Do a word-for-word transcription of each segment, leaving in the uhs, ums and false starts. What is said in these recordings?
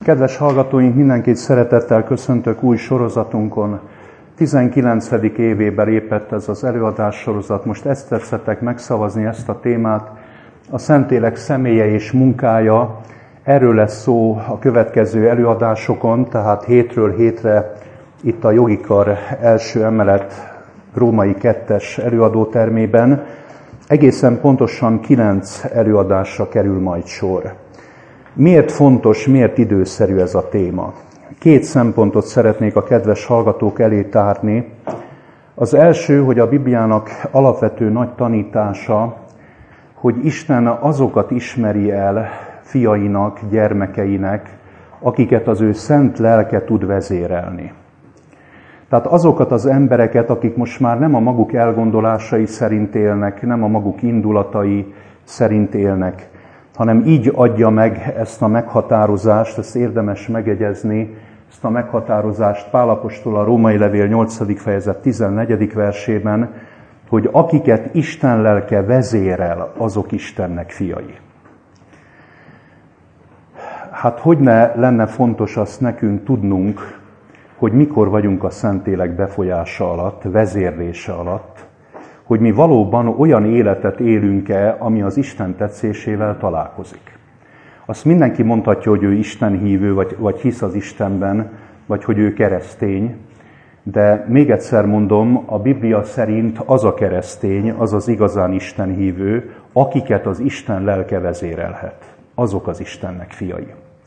Kedves hallgatóink, mindenkit szeretettel köszöntök új sorozatunkon. tizenkilencedik évében lépett ez az előadás sorozat. Most ezt tetszettek megszavazni, ezt a témát. A Szentlélek személye és munkája. Erről lesz szó a következő előadásokon, tehát hétről hétre itt a Jogi Kar első emelet római kettes előadótermében. Egészen pontosan kilenc előadásra kerül majd sor. Miért fontos, miért időszerű ez a téma? Két szempontot szeretnék a kedves hallgatók elé tárni. Az első, hogy a Bibliának alapvető nagy tanítása, hogy Isten azokat ismeri el fiainak, gyermekeinek, akiket az ő szent lelke tud vezérelni. Tehát azokat az embereket, akik most már nem a maguk elgondolásai szerint élnek, nem a maguk indulatai szerint élnek, hanem így adja meg ezt a meghatározást, ezt érdemes megjegyezni, ezt a meghatározást Pál apostol a Római levél nyolcadik fejezet tizennegyedik versében, hogy akiket Isten lelke vezérel, azok Istennek fiai. Hát hogy ne lenne fontos azt nekünk tudnunk, hogy mikor vagyunk a Szentlélek befolyása alatt, vezérlése alatt, hogy mi valóban olyan életet élünk-e, ami az Isten tetszésével találkozik. Azt mindenki mondhatja, hogy ő Isten hívő, vagy, vagy hisz az Istenben, vagy hogy ő keresztény, de még egyszer mondom, a Biblia szerint az a keresztény, az az igazán Isten hívő, akiket az Isten lelke vezérelhet. Azok az Istennek fiai.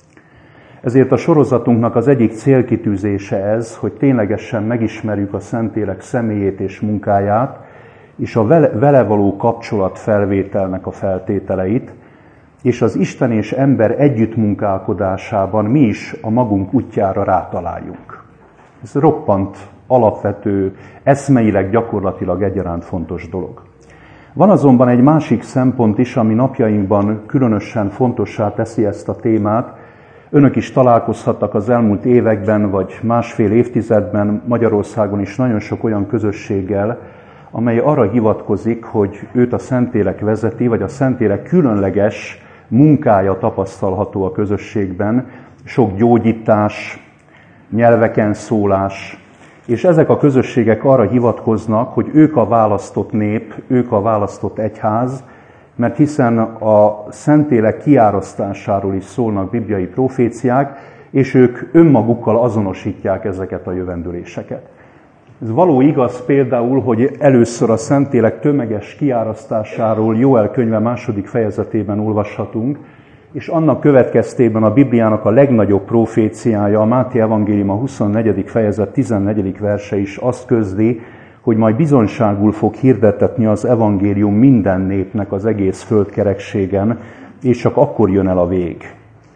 Ezért a sorozatunknak az egyik célkitűzése ez, hogy ténylegesen megismerjük a Szentlélek személyét és munkáját, és a vele, vele való kapcsolat felvételnek a feltételeit, és az Isten és ember együttmunkálkodásában mi is a magunk útjára rátaláljunk. Ez roppant, alapvető, eszmeileg, gyakorlatilag egyaránt fontos dolog. Van azonban egy másik szempont is, ami napjainkban különösen fontossá teszi ezt a témát. Önök is találkozhattak az elmúlt években, vagy másfél évtizedben Magyarországon is nagyon sok olyan közösséggel, amely arra hivatkozik, hogy őt a Szentlélek vezeti, vagy a Szentlélek különleges munkája tapasztalható a közösségben, sok gyógyítás, nyelveken szólás, és ezek a közösségek arra hivatkoznak, hogy ők a választott nép, ők a választott egyház, mert hiszen a Szentlélek kiárasztásáról is szólnak bibliai proféciák, és ők önmagukkal azonosítják ezeket a jövendőléseket. Ez való igaz például, hogy először a Szentlélek tömeges kiárasztásáról Jóel könyve második fejezetében olvashatunk, és annak következtében a Bibliának a legnagyobb proféciája, a Máté evangélium a huszonnegyedik fejezet tizennegyedik verse is azt közli, hogy majd bizonyságul fog hirdetetni az evangélium minden népnek az egész földkerekségen, és csak akkor jön el a vég.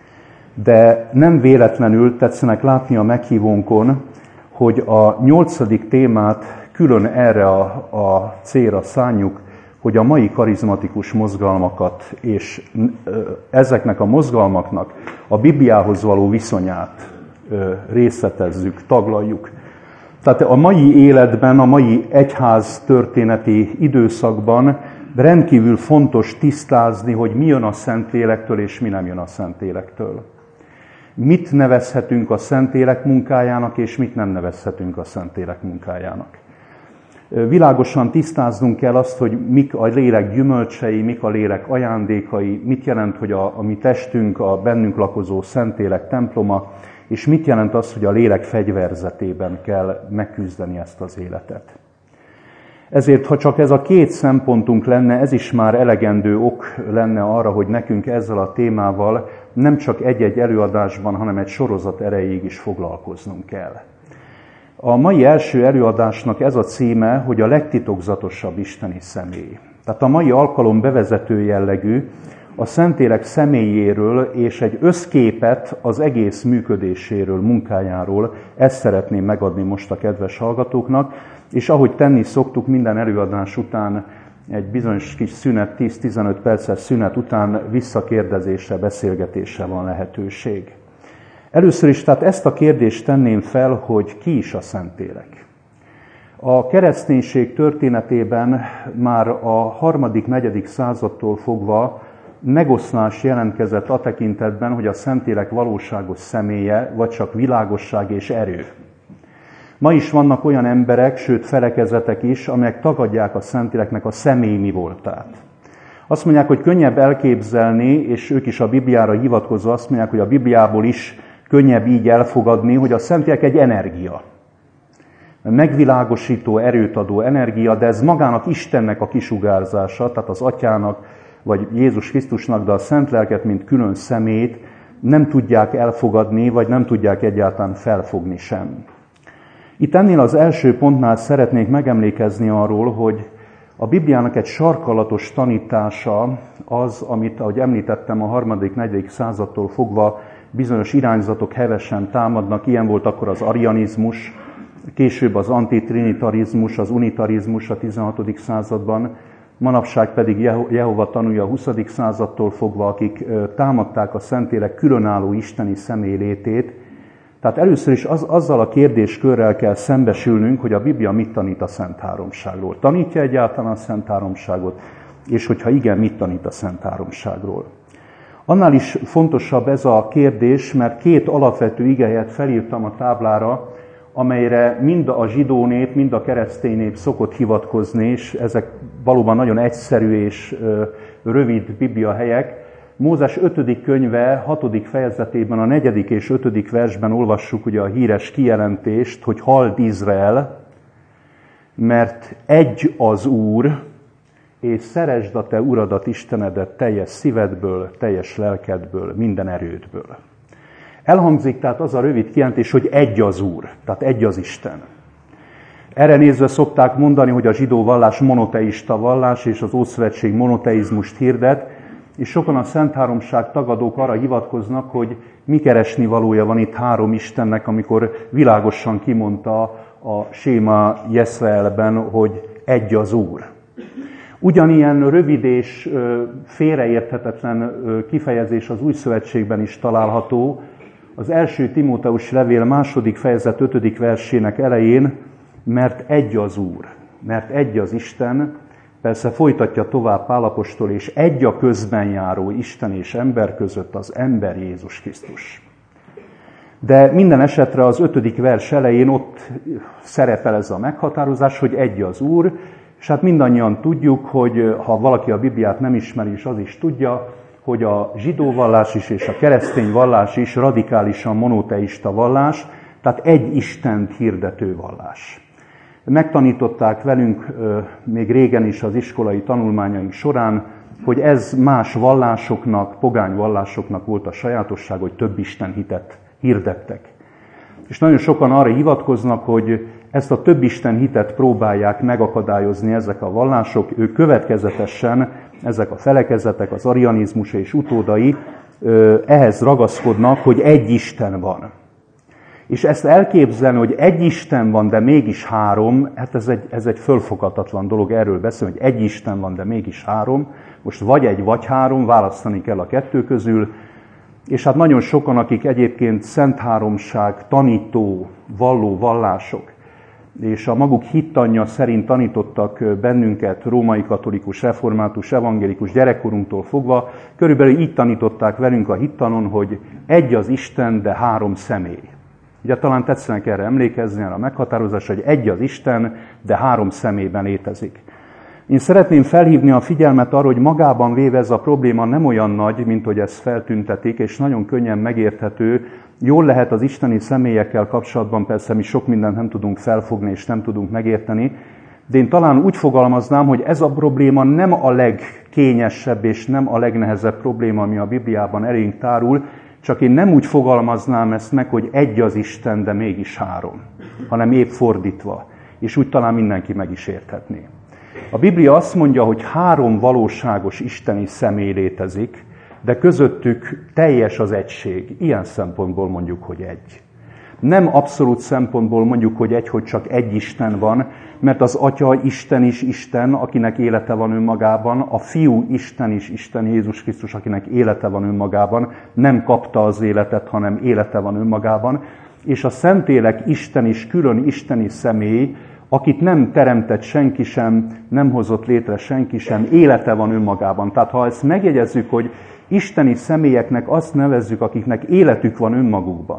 De nem véletlenül tetszenek látni a meghívónkon, hogy a nyolcadik témát külön erre a, a célra szánjuk, hogy a mai karizmatikus mozgalmakat és ezeknek a mozgalmaknak a Bibliához való viszonyát részletezzük, taglaljuk. Tehát a mai életben, a mai egyház történeti időszakban rendkívül fontos tisztázni, hogy mi jön a Szentlélektől és mi nem jön a Szentlélektől. Mit nevezhetünk a Szentlélek munkájának, és mit nem nevezhetünk a Szentlélek munkájának. Világosan tisztáznunk kell azt, hogy mik a lélek gyümölcsei, mik a lélek ajándékai, mit jelent, hogy a, a mi testünk, a bennünk lakozó Szentlélek temploma, és mit jelent az, hogy a lélek fegyverzetében kell megküzdeni ezt az életet. Ezért, ha csak ez a két szempontunk lenne, ez is már elegendő ok lenne arra, hogy nekünk ezzel a témával nem csak egy-egy előadásban, hanem egy sorozat erejéig is foglalkoznunk kell. A mai első előadásnak ez a címe, hogy a legtitokzatosabb isteni személy. Tehát a mai alkalom bevezető jellegű, a Szentlélek személyéről és egy összképet az egész működéséről, munkájáról, ezt szeretném megadni most a kedves hallgatóknak, és ahogy tenni szoktuk, minden előadás után egy bizonyos kis szünet, tíz-tizenöt perces szünet után visszakérdezésre, beszélgetésre van lehetőség. Először is tehát ezt a kérdést tenném fel, hogy ki is a Szentlélek. A kereszténység történetében már a harmadik, negyedik századtól fogva megoszlás jelentkezett a tekintetben, hogy a Szentlélek valóságos személye, vagy csak világosság és erő. Ma is vannak olyan emberek, sőt felekezetek is, amelyek tagadják a Szentléleknek a személyi mi voltát. Azt mondják, hogy könnyebb elképzelni, és ők is a Bibliára hivatkozva azt mondják, hogy a Bibliából is könnyebb így elfogadni, hogy a Szentlélek egy energia. Megvilágosító, erőt adó energia, de ez magának Istennek a kisugárzása, tehát az Atyának, vagy Jézus Krisztusnak, de a Szentléleket, mint külön szemét nem tudják elfogadni, vagy nem tudják egyáltalán felfogni sem. Itt ennél az első pontnál szeretnék megemlékezni arról, hogy a Bibliának egy sarkalatos tanítása az, amit, ahogy említettem, a harmadik, negyedik századtól fogva bizonyos irányzatok hevesen támadnak. Ilyen volt akkor az arianizmus, később az antitrinitarizmus, az unitarizmus a tizenhatodik században, manapság pedig Jehova tanúja a huszadik századtól fogva, akik támadták a Szentlélek különálló isteni személylétét. Tehát először is az, azzal a kérdéskörrel kell szembesülnünk, hogy a Biblia mit tanít a Szent Háromságról. Tanítja egyáltalán a Szent Háromságot, és hogyha igen, mit tanít a Szent Háromságról. Annál is fontosabb ez a kérdés, mert két alapvető igehelyet felírtam a táblára, amelyre mind a zsidó nép, mind a keresztény nép szokott hivatkozni, és ezek valóban nagyon egyszerű és rövid Biblia helyek. Mózes ötödik könyve, hatodik fejezetében, a negyedik és ötödik versben olvassuk ugye a híres kijelentést, hogy halld Izrael, mert egy az Úr, és szeresd a te Uradat, Istenedet teljes szívedből, teljes lelkedből, minden erődből. Elhangzik tehát az a rövid kijelentés, hogy egy az Úr, tehát egy az Isten. Erre nézve szokták mondani, hogy a zsidó vallás monoteista vallás, és az Ószövetség monoteizmust hirdet, és sokan a Szent Háromság tagadók arra hivatkoznak, hogy mi keresni valója van itt három Istennek, amikor világosan kimondta a Séma Jeszraelben, hogy egy az Úr. Ugyanilyen rövid és félreérthetetlen kifejezés az Új Szövetségben is található. Az első Timóteus levél második fejezet ötödik versének elején, mert egy az Úr, mert egy az Isten, persze folytatja tovább Pál apostol, és egy a közben járó Isten és ember között az ember Jézus Krisztus. De minden esetre az ötödik vers elején ott szerepel ez a meghatározás, hogy egy az Úr, és hát mindannyian tudjuk, hogy ha valaki a Bibliát nem ismeri, és az is tudja, hogy a zsidó vallás is és a keresztény vallás is radikálisan monoteista vallás, tehát egy Istent hirdető vallás. Megtanították velünk még régen is az iskolai tanulmányaink során, hogy ez más vallásoknak, pogány vallásoknak volt a sajátosság, hogy több Isten hitet hirdettek. És nagyon sokan arra hivatkoznak, hogy ezt a több Isten hitet próbálják megakadályozni ezek a vallások, ők következetesen, ezek a felekezetek, az arianizmus és utódai ehhez ragaszkodnak, hogy egy Isten van. És ezt elképzelni, hogy egy Isten van, de mégis három, hát ez egy, ez egy fölfoghatatlan dolog, erről beszélni, hogy egy Isten van, de mégis három. Most vagy egy, vagy három, választani kell a kettő közül. És hát nagyon sokan, akik egyébként Szent Háromság tanító, valló vallások, és a maguk hittanja szerint tanítottak bennünket római katolikus, református, evangélikus gyerekkorunktól fogva, körülbelül így tanították velünk a hittanon, hogy egy az Isten, de három személy. Ugye talán tetszenek erre emlékezni, erre a meghatározásra, hogy egy az Isten, de három személyben létezik. Én szeretném felhívni a figyelmet arra, hogy magában véve ez a probléma nem olyan nagy, mint hogy ezt feltüntetik, és nagyon könnyen megérthető. Jól lehet az isteni személyekkel kapcsolatban, persze mi sok mindent nem tudunk felfogni és nem tudunk megérteni, de én talán úgy fogalmaznám, hogy ez a probléma nem a legkényesebb és nem a legnehezebb probléma, ami a Bibliában elénk tárul, csak én nem úgy fogalmaznám ezt meg, hogy egy az Isten, de mégis három, hanem épp fordítva, és úgy talán mindenki meg is érthetné. A Biblia azt mondja, hogy három valóságos isteni személy létezik, de közöttük teljes az egység. Ilyen szempontból mondjuk, hogy egy. Nem abszolút szempontból mondjuk, hogy egy, hogy csak egy Isten van, mert az Atya Isten is Isten, akinek élete van önmagában, a Fiú Isten is Isten, Jézus Krisztus, akinek élete van önmagában, nem kapta az életet, hanem élete van önmagában, és a Szentlélek Isten is külön isteni személy, akit nem teremtett senki sem, nem hozott létre senki sem, élete van önmagában. Tehát ha ezt megjegyezzük, hogy isteni személyeknek azt nevezzük, akiknek életük van önmagukban,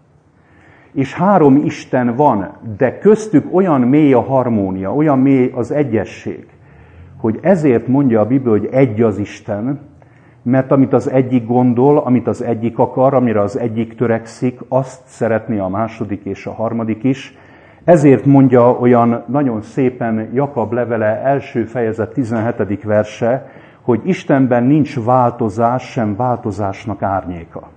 és három Isten van, de köztük olyan mély a harmónia, olyan mély az egyesség, hogy ezért mondja a Biblia, hogy egy az Isten, mert amit az egyik gondol, amit az egyik akar, amire az egyik törekszik, azt szeretné a második és a harmadik is. Ezért mondja olyan nagyon szépen Jakab levele első fejezet tizenhetedik verse, hogy Istenben nincs változás, sem változásnak árnyéka.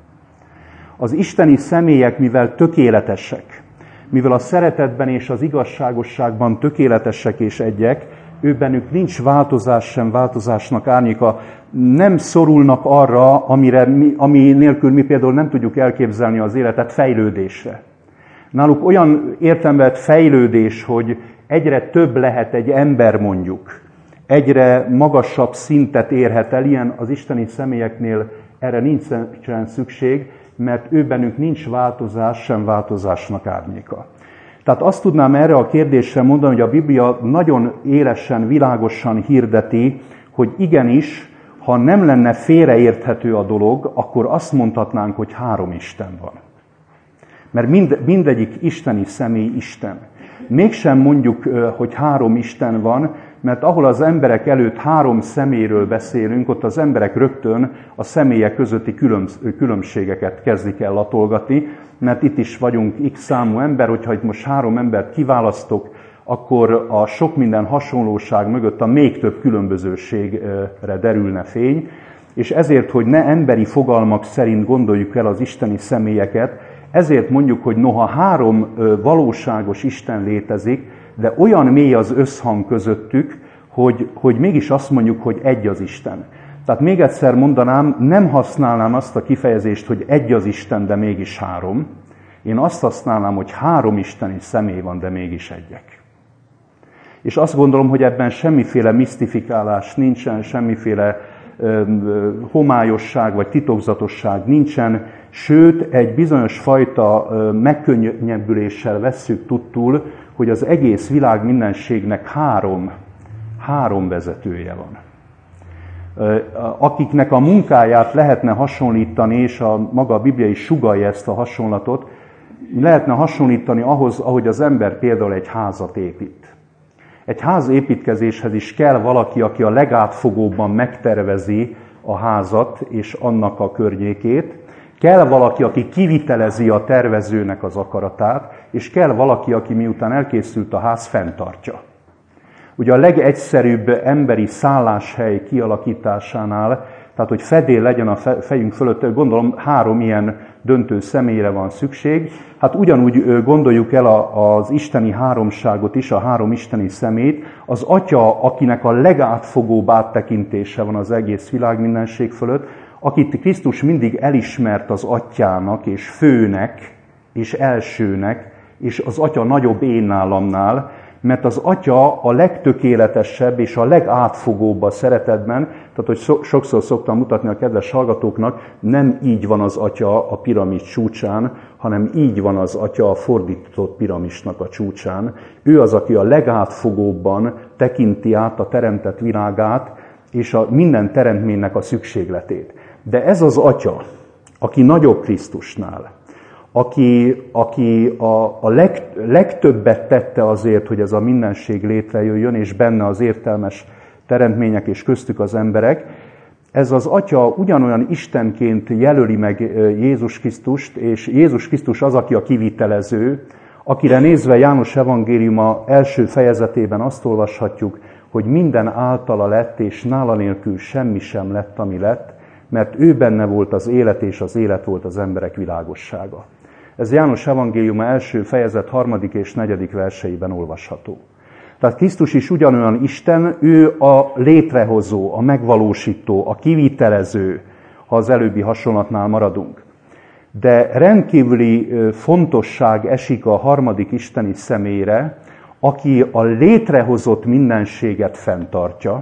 Az isteni személyek, mivel tökéletesek, mivel a szeretetben és az igazságosságban tökéletesek és egyek, ő bennük nincs változás sem változásnak árnyéka, nem szorulnak arra, amire mi, ami nélkül mi például nem tudjuk elképzelni az életet, fejlődésre. Náluk olyan értelemben fejlődés, hogy egyre több lehet egy ember mondjuk, egyre magasabb szintet érhet el, ilyen az isteni személyeknél erre nincsen szükség, mert ő bennük nincs változás, sem változásnak árnyéka. Tehát azt tudnám erre a kérdésre mondani, hogy a Biblia nagyon élesen, világosan hirdeti, hogy igenis, ha nem lenne félreérthető a dolog, akkor azt mondhatnánk, hogy három Isten van. Mert mind, mindegyik isteni személy Isten. Mégsem mondjuk, hogy három Isten van, mert ahol az emberek előtt három személyről beszélünk, ott az emberek rögtön a személyek közötti különbségeket kezdik el latolgatni, mert itt is vagyunk x számú ember, hogyha itt most három embert kiválasztok, akkor a sok minden hasonlóság mögött a még több különbözőségre derülne fény, és ezért, hogy ne emberi fogalmak szerint gondoljuk el az isteni személyeket, ezért mondjuk, hogy noha három valóságos Isten létezik, de olyan mély az összhang közöttük, hogy, hogy mégis azt mondjuk, hogy egy az Isten. Tehát még egyszer mondanám, nem használnám azt a kifejezést, hogy egy az Isten, de mégis három. Én azt használnám, hogy három isteni személy van, de mégis egyek. És azt gondolom, hogy ebben semmiféle misztifikálás nincsen, semmiféle ö, ö, homályosság vagy titokzatosság nincsen, sőt, egy bizonyos fajta ö, megkönnyebbüléssel vesszük tudtul, hogy az egész világ mindenségnek három, három vezetője van. Akiknek a munkáját lehetne hasonlítani, és a maga a Biblia is sugallja ezt a hasonlatot, lehetne hasonlítani ahhoz, ahogy az ember például egy házat épít. Egy ház építkezéshez is kell valaki, aki a legátfogóbban megtervezi a házat és annak a környékét. Kell valaki, aki kivitelezi a tervezőnek az akaratát, és kell valaki, aki miután elkészült a ház, fenntartja. Ugye a legegyszerűbb emberi szálláshely kialakításánál, tehát hogy fedél legyen a fejünk fölött, gondolom három ilyen döntő személyre van szükség. Hát ugyanúgy gondoljuk el az isteni háromságot is, a három isteni szemét, az Atya, akinek a legátfogóbb áttekintése van az egész világ mindenség fölött, akit Krisztus mindig elismert az Atyának, és főnek, és elsőnek, és az Atya nagyobb én nálamnál, mert az Atya a legtökéletesebb és a legátfogóbb a szeretetben, tehát hogy sokszor szoktam mutatni a kedves hallgatóknak, nem így van az Atya a piramis csúcsán, hanem így van az Atya a fordított piramisnak a csúcsán. Ő az, aki a legátfogóbban tekinti át a teremtett világát, és a minden teremtménynek a szükségletét. De ez az Atya, aki nagyobb Krisztusnál, aki, aki a, a leg, legtöbbet tette azért, hogy ez a mindenség létrejöjjön, és benne az értelmes teremtmények, és köztük az emberek, ez az Atya ugyanolyan Istenként jelöli meg Jézus Krisztust, és Jézus Krisztus az, aki a kivitelező, akire nézve János evangéliuma első fejezetében azt olvashatjuk, hogy minden általa lett, és nála nélkül semmi sem lett, ami lett, mert ő benne volt az élet, és az élet volt az emberek világossága. Ez János evangéliuma első fejezet harmadik és negyedik verseiben olvasható. Tehát Krisztus is ugyanolyan Isten, ő a létrehozó, a megvalósító, a kivitelező, ha az előbbi hasonlatnál maradunk. De rendkívüli fontosság esik a harmadik isteni személyre, aki a létrehozott mindenséget fenntartja,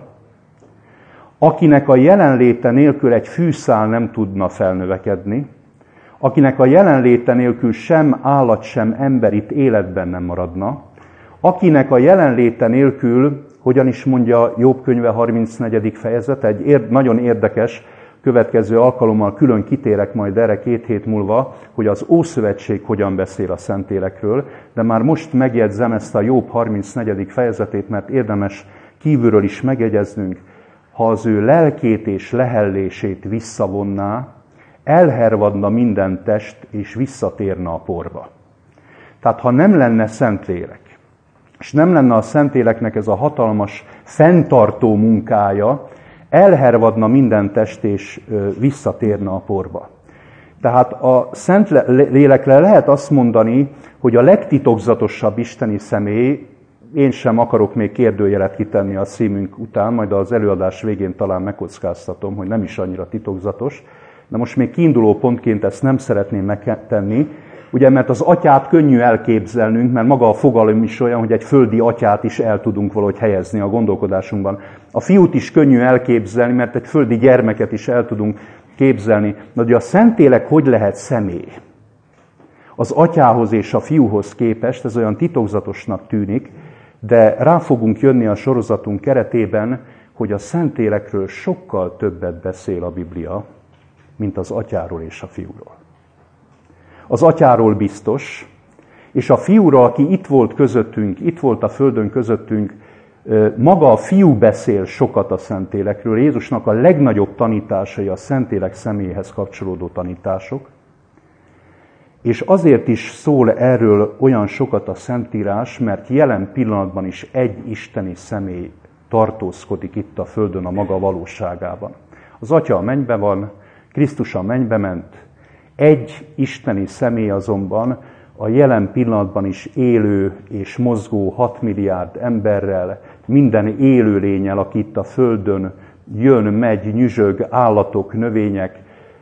akinek a jelenléte nélkül egy fűszál nem tudna felnövekedni, akinek a jelenléte nélkül sem állat, sem ember itt életben nem maradna, akinek a jelenléte nélkül, hogyan is mondja Jobb könyve harmincnegyedik fejezet, egy ér, nagyon érdekes, következő alkalommal külön kitérek majd erre két hét múlva, hogy az Ószövetség hogyan beszél a Szentélekről, de már most megjegyzem ezt a Jobb harmincnegyedik fejezetét, mert érdemes kívülről is megjegyeznünk, ha az ő lelkét és lehellését visszavonná, elhervadna minden test, és visszatérne a porba. Tehát ha nem lenne Szentlélek, és nem lenne a Szentléleknek ez a hatalmas, fenntartó munkája, elhervadna minden test, és visszatérne a porba. Tehát a Szentlélekre lehet azt mondani, hogy a legtitokzatosabb isteni személy, én sem akarok még kérdőjelet kitenni a címünk után, majd az előadás végén talán megkockáztatom, hogy nem is annyira titokzatos, de most még kiinduló pontként ezt nem szeretném megtenni, ugye, mert az atyát könnyű elképzelnünk, mert maga a fogalom is olyan, hogy egy földi atyát is el tudunk valahogy helyezni a gondolkodásunkban. A fiút is könnyű elképzelni, mert egy földi gyermeket is el tudunk képzelni. De ugye a Szentlélek hogy lehet személy? Az atyához és a fiúhoz képest ez olyan titokzatosnak tűnik, de rá fogunk jönni a sorozatunk keretében, hogy a Szentlélekről sokkal többet beszél a Biblia, mint az atyáról és a fiúról. Az atyáról biztos, és a fiúra, aki itt volt közöttünk, itt volt a földön közöttünk, maga a fiú beszél sokat a Szentlélekről. Jézusnak a legnagyobb tanításai a Szentlélek személyhez kapcsolódó tanítások, és azért is szól erről olyan sokat a Szentírás, mert jelen pillanatban is egy isteni személy tartózkodik itt a földön a maga valóságában. Az Atya a mennybe van, Krisztus a mennybe ment, egy isteni személy azonban a jelen pillanatban is élő és mozgó hat milliárd emberrel, minden élőlénnyel, aki itt a földön jön, megy, nyüzsög, állatok, növények.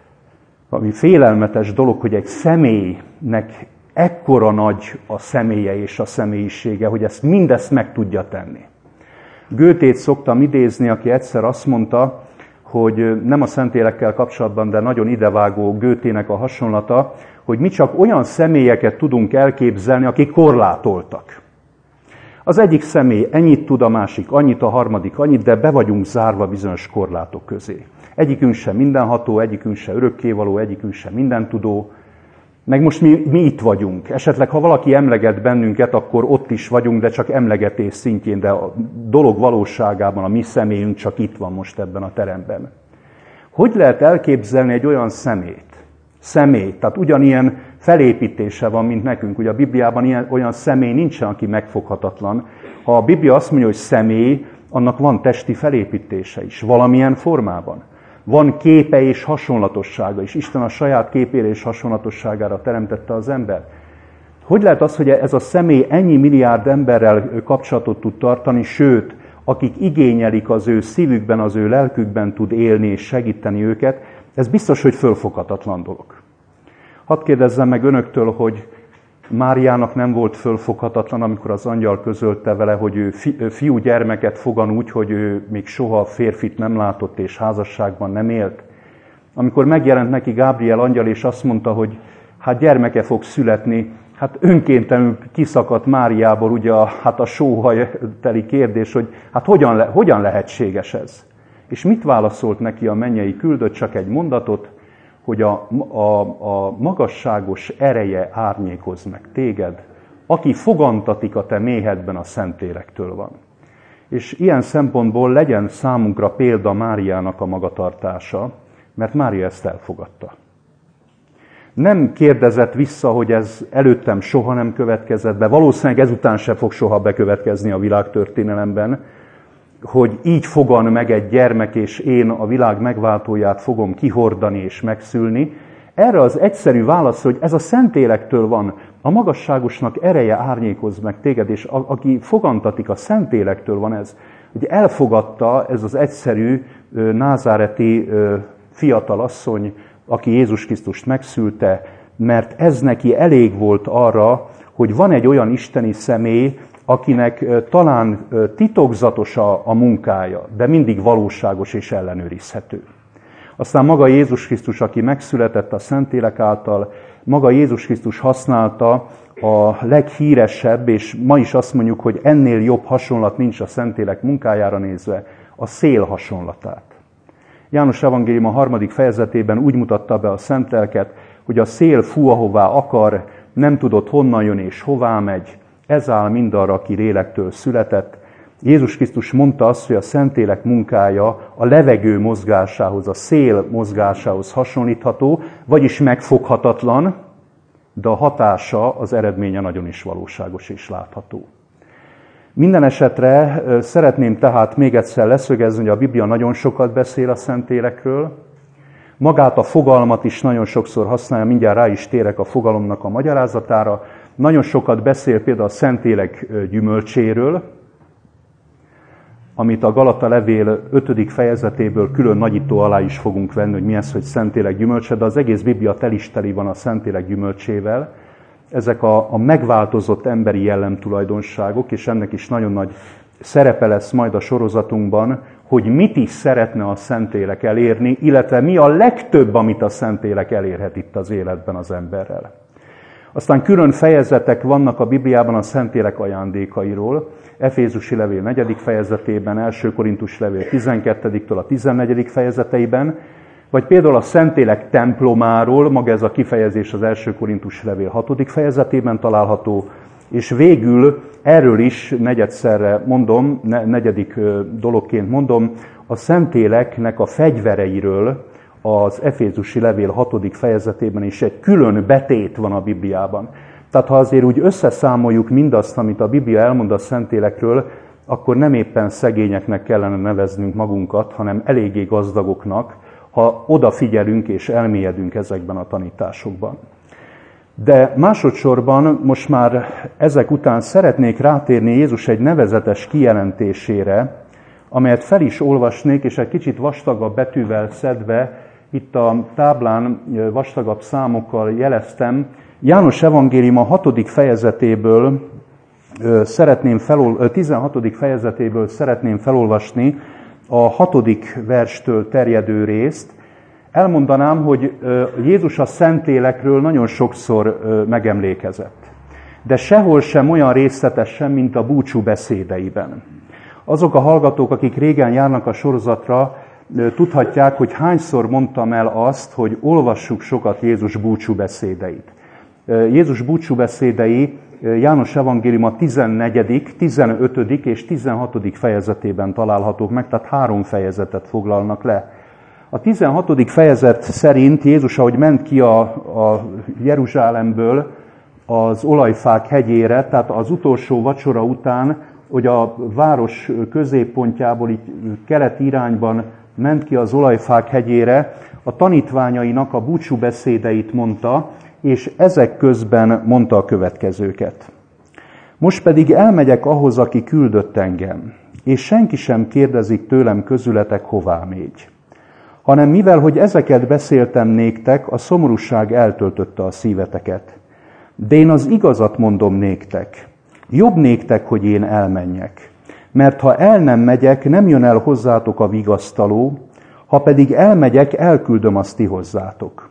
Ami félelmetes dolog, hogy egy személynek ekkora nagy a személye és a személyisége, hogy ezt mindezt meg tudja tenni. Goethét szoktam idézni, aki egyszer azt mondta, hogy nem a Szentlélekkel kapcsolatban, de nagyon idevágó Goethének a hasonlata, hogy mi csak olyan személyeket tudunk elképzelni, akik korlátoltak. Az egyik személy ennyit tud, a másik annyit, a harmadik annyit, de be vagyunk zárva bizonyos korlátok közé. Egyikünk sem mindenható, egyikünk sem örökkévaló, egyikünk sem mindentudó. Meg most mi, mi itt vagyunk. Esetleg, ha valaki emleget bennünket, akkor ott is vagyunk, de csak emlegetés szintjén, de a dolog valóságában a mi személyünk csak itt van most ebben a teremben. Hogy lehet elképzelni egy olyan szemét? Személy, tehát ugyanilyen felépítése van, mint nekünk. Ugye a Bibliában ilyen, olyan személy nincsen, aki megfoghatatlan. Ha a Biblia azt mondja, hogy személy, annak van testi felépítése is, valamilyen formában. Van képe és hasonlatossága is. Isten a saját képére és hasonlatosságára teremtette az ember. Hogy lehet az, hogy ez a személy ennyi milliárd emberrel kapcsolatot tud tartani, sőt, akik igényelik az ő szívükben, az ő lelkükben tud élni és segíteni őket, ez biztos, hogy fölfoghatatlan dolog. Hadd kérdezzem meg önöktől, hogy Máriának nem volt fölfoghatatlan, amikor az angyal közölte vele, hogy ő fi, fiú gyermeket fogan úgy, hogy ő még soha férfit nem látott és házasságban nem élt. Amikor megjelent neki Gábriel angyal és azt mondta, hogy hát gyermeke fog születni, hát önkéntelenül kiszakadt Máriából ugye a, hát a sóhajteli kérdés, hogy hát hogyan, le, hogyan lehetséges ez? És mit válaszolt neki a mennyei küldött? Csak egy mondatot, hogy a, a, a magasságos ereje árnyékoz meg téged, aki fogantatik a te méhedben, a Szentlélektől van. És ilyen szempontból legyen számunkra példa Máriának a magatartása, mert Mária ezt elfogadta. Nem kérdezett vissza, hogy ez előttem soha nem következett be, valószínűleg ezután se fog soha bekövetkezni a világtörténelemben, hogy így fogan meg egy gyermek, és én a világ megváltóját fogom kihordani és megszülni. Erre az egyszerű válasz, hogy ez a Szentlélektől van, a magasságosnak ereje árnyékoz meg téged, és a, aki fogantatik, a Szentlélektől van ez. Ugye elfogadta ez az egyszerű názáreti fiatal asszony, aki Jézus Krisztust megszülte, mert ez neki elég volt arra, hogy van egy olyan isteni személy, akinek talán titokzatos a, a munkája, de mindig valóságos és ellenőrizhető. Aztán maga Jézus Krisztus, aki megszületett a Szentlélek által, maga Jézus Krisztus használta a leghíresebb, és ma is azt mondjuk, hogy ennél jobb hasonlat nincs a Szentlélek munkájára nézve, a szél hasonlatát. János evangélium a harmadik fejezetében úgy mutatta be a Szentlelket, hogy a szél fú, ahová akar, nem tudott honnan jön és hová megy, ez áll mindarra, aki lélektől született. Jézus Krisztus mondta azt, hogy a Szentlélek munkája a levegő mozgásához, a szél mozgásához hasonlítható, vagyis megfoghatatlan, de a hatása, az eredménye nagyon is valóságos és látható. Minden esetre szeretném tehát még egyszer leszögezni, hogy a Biblia nagyon sokat beszél a Szentlélekről. Magát a fogalmat is nagyon sokszor használja, mindjárt rá is térek a fogalomnak a magyarázatára. Nagyon sokat beszél például a Szentlélek gyümölcséről, amit a Galata levél ötödik fejezetéből külön nagyító alá is fogunk venni, hogy mi ez, hogy Szentlélek gyümölcse, de az egész Biblia tel is teli van a Szentlélek gyümölcsével. Ezek a, a megváltozott emberi jellemtulajdonságok, és ennek is nagyon nagy szerepe lesz majd a sorozatunkban, hogy mit is szeretne a Szentlélek elérni, illetve mi a legtöbb, amit a Szentlélek elérhet itt az életben az emberrel. Aztán külön fejezetek vannak a Bibliában a Szentlélek ajándékairól, Efézusi levél negyedik fejezetében, első Korintus levél tizenkettediktől a tizennegyedik fejezeteiben, vagy például a Szentlélek templomáról, maga ez a kifejezés az első Korintus levél hatodik fejezetében található, és végül erről is negyedszerre mondom, negyedik dologként mondom, a Szentléleknek a fegyvereiről az Efézusi levél hatodik fejezetében is egy külön betét van a Bibliában. Tehát ha azért úgy összeszámoljuk mindazt, amit a Biblia elmond a Szentlélekről, akkor nem éppen szegényeknek kellene neveznünk magunkat, hanem eléggé gazdagoknak, ha odafigyelünk és elmélyedünk ezekben a tanításokban. De másodszorban most már ezek után szeretnék rátérni Jézus egy nevezetes kijelentésére, amelyet fel is olvasnék, és egy kicsit vastagabb betűvel szedve, itt a táblán vastagabb számokkal jeleztem. János evangélium a hatodik fejezetéből szeretném felol, tizenhatodik fejezetéből szeretném felolvasni a hatodik verstől terjedő részt. Elmondanám, hogy Jézus a Szentlélekről nagyon sokszor megemlékezett, de sehol sem olyan részletesen, mint a búcsú beszédeiben. Azok a hallgatók, akik régen járnak a sorozatra, tudhatják, hogy hányszor mondtam el azt, hogy olvassuk sokat Jézus búcsú beszédeit. Jézus búcsú beszédei János evangélium a tizennegyedik, tizenötödik és tizenhatodik fejezetében találhatók meg, tehát három fejezetet foglalnak le. A tizenhatodik fejezet szerint Jézus, ahogy ment ki a, a Jeruzsálemből az Olajfák hegyére, tehát az utolsó vacsora után, hogy a város középpontjából így keleti irányban ment ki az Olajfák hegyére, a tanítványainak a búcsú beszédeit mondta, és ezek közben mondta a következőket. Most pedig elmegyek ahhoz, aki küldött engem, és senki sem kérdezik tőlem közületek, hová mégy. Hanem mivel, hogy ezeket beszéltem néktek, a szomorúság eltöltötte a szíveteket. De én az igazat mondom néktek, jobb néktek, hogy én elmenjek. Mert ha el nem megyek, nem jön el hozzátok a vigasztaló, ha pedig elmegyek, elküldöm azt ti hozzátok.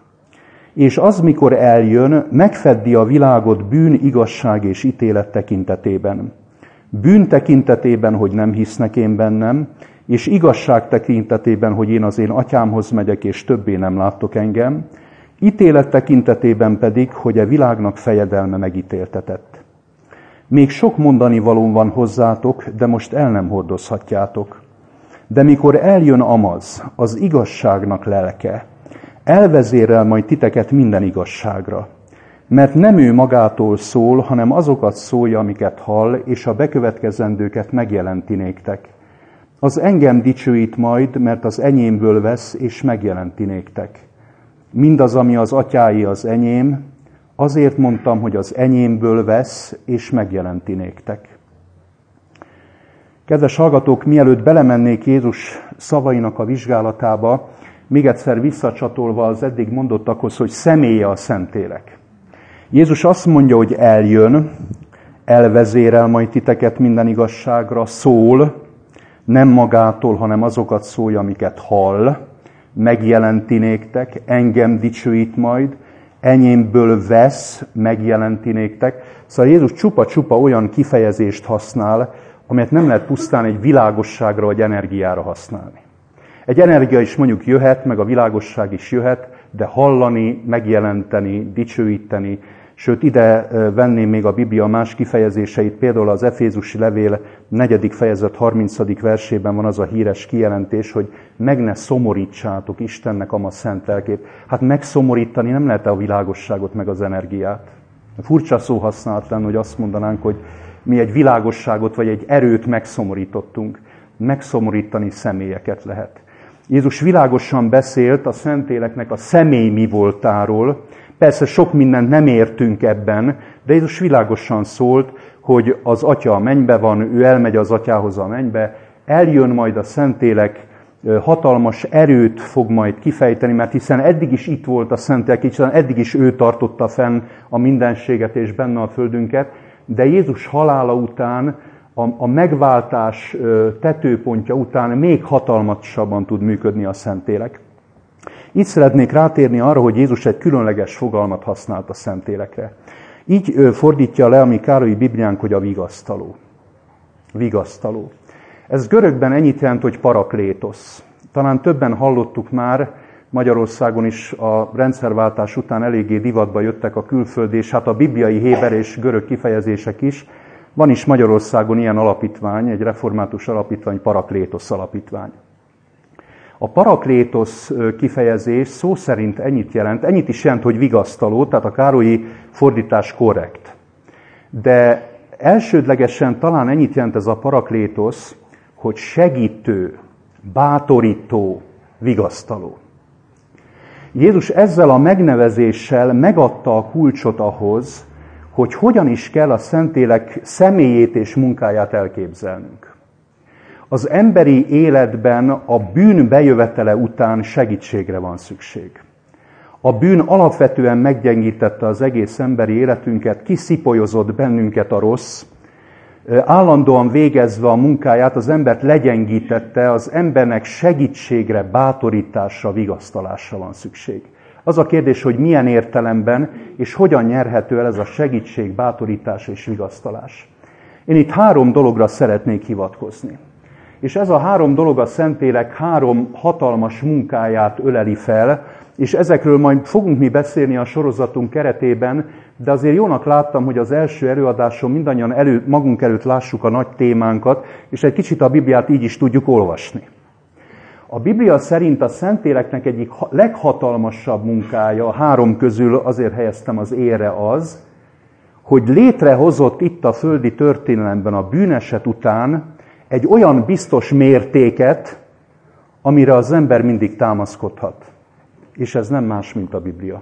És az, mikor eljön, megfeddi a világot bűn, igazság és ítélet tekintetében. Bűn tekintetében, hogy nem hisznek én bennem, és igazság tekintetében, hogy én az én atyámhoz megyek, és többé nem láttok engem, ítélet tekintetében pedig, hogy a világnak fejedelme megítéltetett. Még sok mondani valóm van hozzátok, de most el nem hordozhatjátok. De mikor eljön Amaz, az igazságnak lelke, elvezérel majd titeket minden igazságra. Mert nem ő magától szól, hanem azokat szólja, amiket hall, és a bekövetkezendőket megjelenti néktek. Az engem dicsőít majd, mert az enyémből vesz, és megjelenti néktek. Mindaz, ami az atyái, az enyém, azért mondtam, hogy az enyémből vesz, és megjelenti néktek. Kedves hallgatók, mielőtt belemennék Jézus szavainak a vizsgálatába, még egyszer visszacsatolva az eddig mondottakhoz, hogy személye a Szentlélek. Jézus azt mondja, hogy eljön, elvezérel majd titeket minden igazságra, szól, nem magától, hanem azokat szólja, amiket hall, megjelenti néktek, engem dicsőít majd, enyémből vesz, megjelenti néktek. Szóval Jézus csupa-csupa olyan kifejezést használ, amelyet nem lehet pusztán egy világosságra vagy energiára használni. Egy energia is mondjuk jöhet, meg a világosság is jöhet, de hallani, megjelenteni, dicsőíteni, sőt ide venném még a Biblia más kifejezéseit, például az Efézusi levél negyedik fejezet harmincadik versében van az a híres kijelentés, hogy meg ne szomorítsátok Istennek ama szent lelkét. Hát megszomorítani nem lehet a világosságot meg az energiát. Furcsa szó használat lenne, hogy azt mondanánk, hogy mi egy világosságot vagy egy erőt megszomorítottunk. Megszomorítani személyeket lehet. Jézus világosan beszélt a Szentléleknek a személy mi voltáról. Persze sok mindent nem értünk ebben, de Jézus világosan szólt, hogy az Atya a mennybe van, ő elmegy az Atyához a mennybe, eljön majd a Szentlélek, hatalmas erőt fog majd kifejteni, mert hiszen eddig is itt volt a Szentlélek, hiszen eddig is ő tartotta fenn a mindenséget és benne a földünket, de Jézus halála után, a, a megváltás tetőpontja után még hatalmasabban tud működni a Szentlélek. Itt szeretnék rátérni arra, hogy Jézus egy különleges fogalmat használt a Szentlélekre. Így fordítja le a mi Károlyi Bibliánk, hogy a vigasztaló. Vigasztaló. Ez görögben ennyit jelent, hogy paraklétosz. Talán többen hallottuk már, Magyarországon is a rendszerváltás után eléggé divatba jöttek a külföldi, és hát a bibliai héber és görög kifejezések is. Van is Magyarországon ilyen alapítvány, egy református alapítvány, paraklétosz alapítvány. A paraklétosz kifejezés szó szerint ennyit jelent, ennyit is jelent, hogy vigasztaló, tehát a Károlyi fordítás korrekt. De elsődlegesen talán ennyit jelent ez a paraklétosz, hogy segítő, bátorító, vigasztaló. Jézus ezzel a megnevezéssel megadta a kulcsot ahhoz, hogy hogyan is kell a Szentlélek személyét és munkáját elképzelnünk. Az emberi életben a bűn bejövetele után segítségre van szükség. A bűn alapvetően meggyengítette az egész emberi életünket, kiszipolyozott bennünket a rossz, állandóan végezve a munkáját az embert legyengítette, az embernek segítségre, bátorításra, vigasztalásra van szükség. Az a kérdés, hogy milyen értelemben és hogyan nyerhető el ez a segítség, bátorítás és vigasztalás. Én itt három dologra szeretnék hivatkozni. És ez a három dolog a Szentlélek három hatalmas munkáját öleli fel, és ezekről majd fogunk mi beszélni a sorozatunk keretében, de azért jónak láttam, hogy az első előadáson mindannyian elő, magunk előtt lássuk a nagy témánkat, és egy kicsit a Bibliát így is tudjuk olvasni. A Biblia szerint a Szentléleknek egyik leghatalmasabb munkája, a három közül azért helyeztem az élre az, hogy létrehozott itt a földi történelemben a bűneset után egy olyan biztos mértéket, amire az ember mindig támaszkodhat. És ez nem más, mint a Biblia.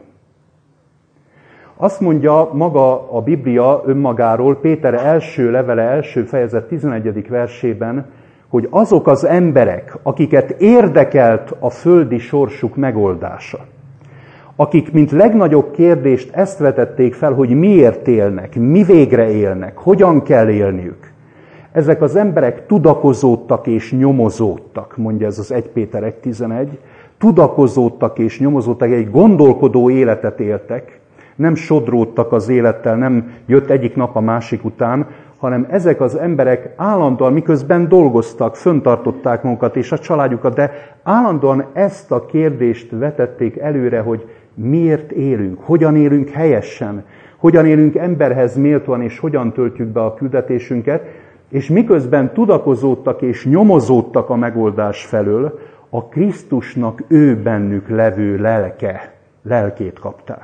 Azt mondja maga a Biblia önmagáról, Péter első levele, első fejezet tizenegyedik versében, hogy azok az emberek, akiket érdekelt a földi sorsuk megoldása, akik mint legnagyobb kérdést ezt vetették fel, hogy miért élnek, mi végre élnek, hogyan kell élniük, ezek az emberek tudakozódtak és nyomozódtak, mondja ez az első Péter egy tizenegy, tudakozódtak és nyomozódtak, egy gondolkodó életet éltek, nem sodródtak az élettel, nem jött egyik nap a másik után, hanem ezek az emberek állandóan, miközben dolgoztak, föntartották magukat és a családjukat, de állandóan ezt a kérdést vetették előre, hogy miért élünk, hogyan élünk helyesen, hogyan élünk emberhez méltóan, és hogyan töltjük be a küldetésünket, és miközben tudakozódtak és nyomozódtak a megoldás felől, a Krisztusnak ő bennük levő lelke, lelkét kapták.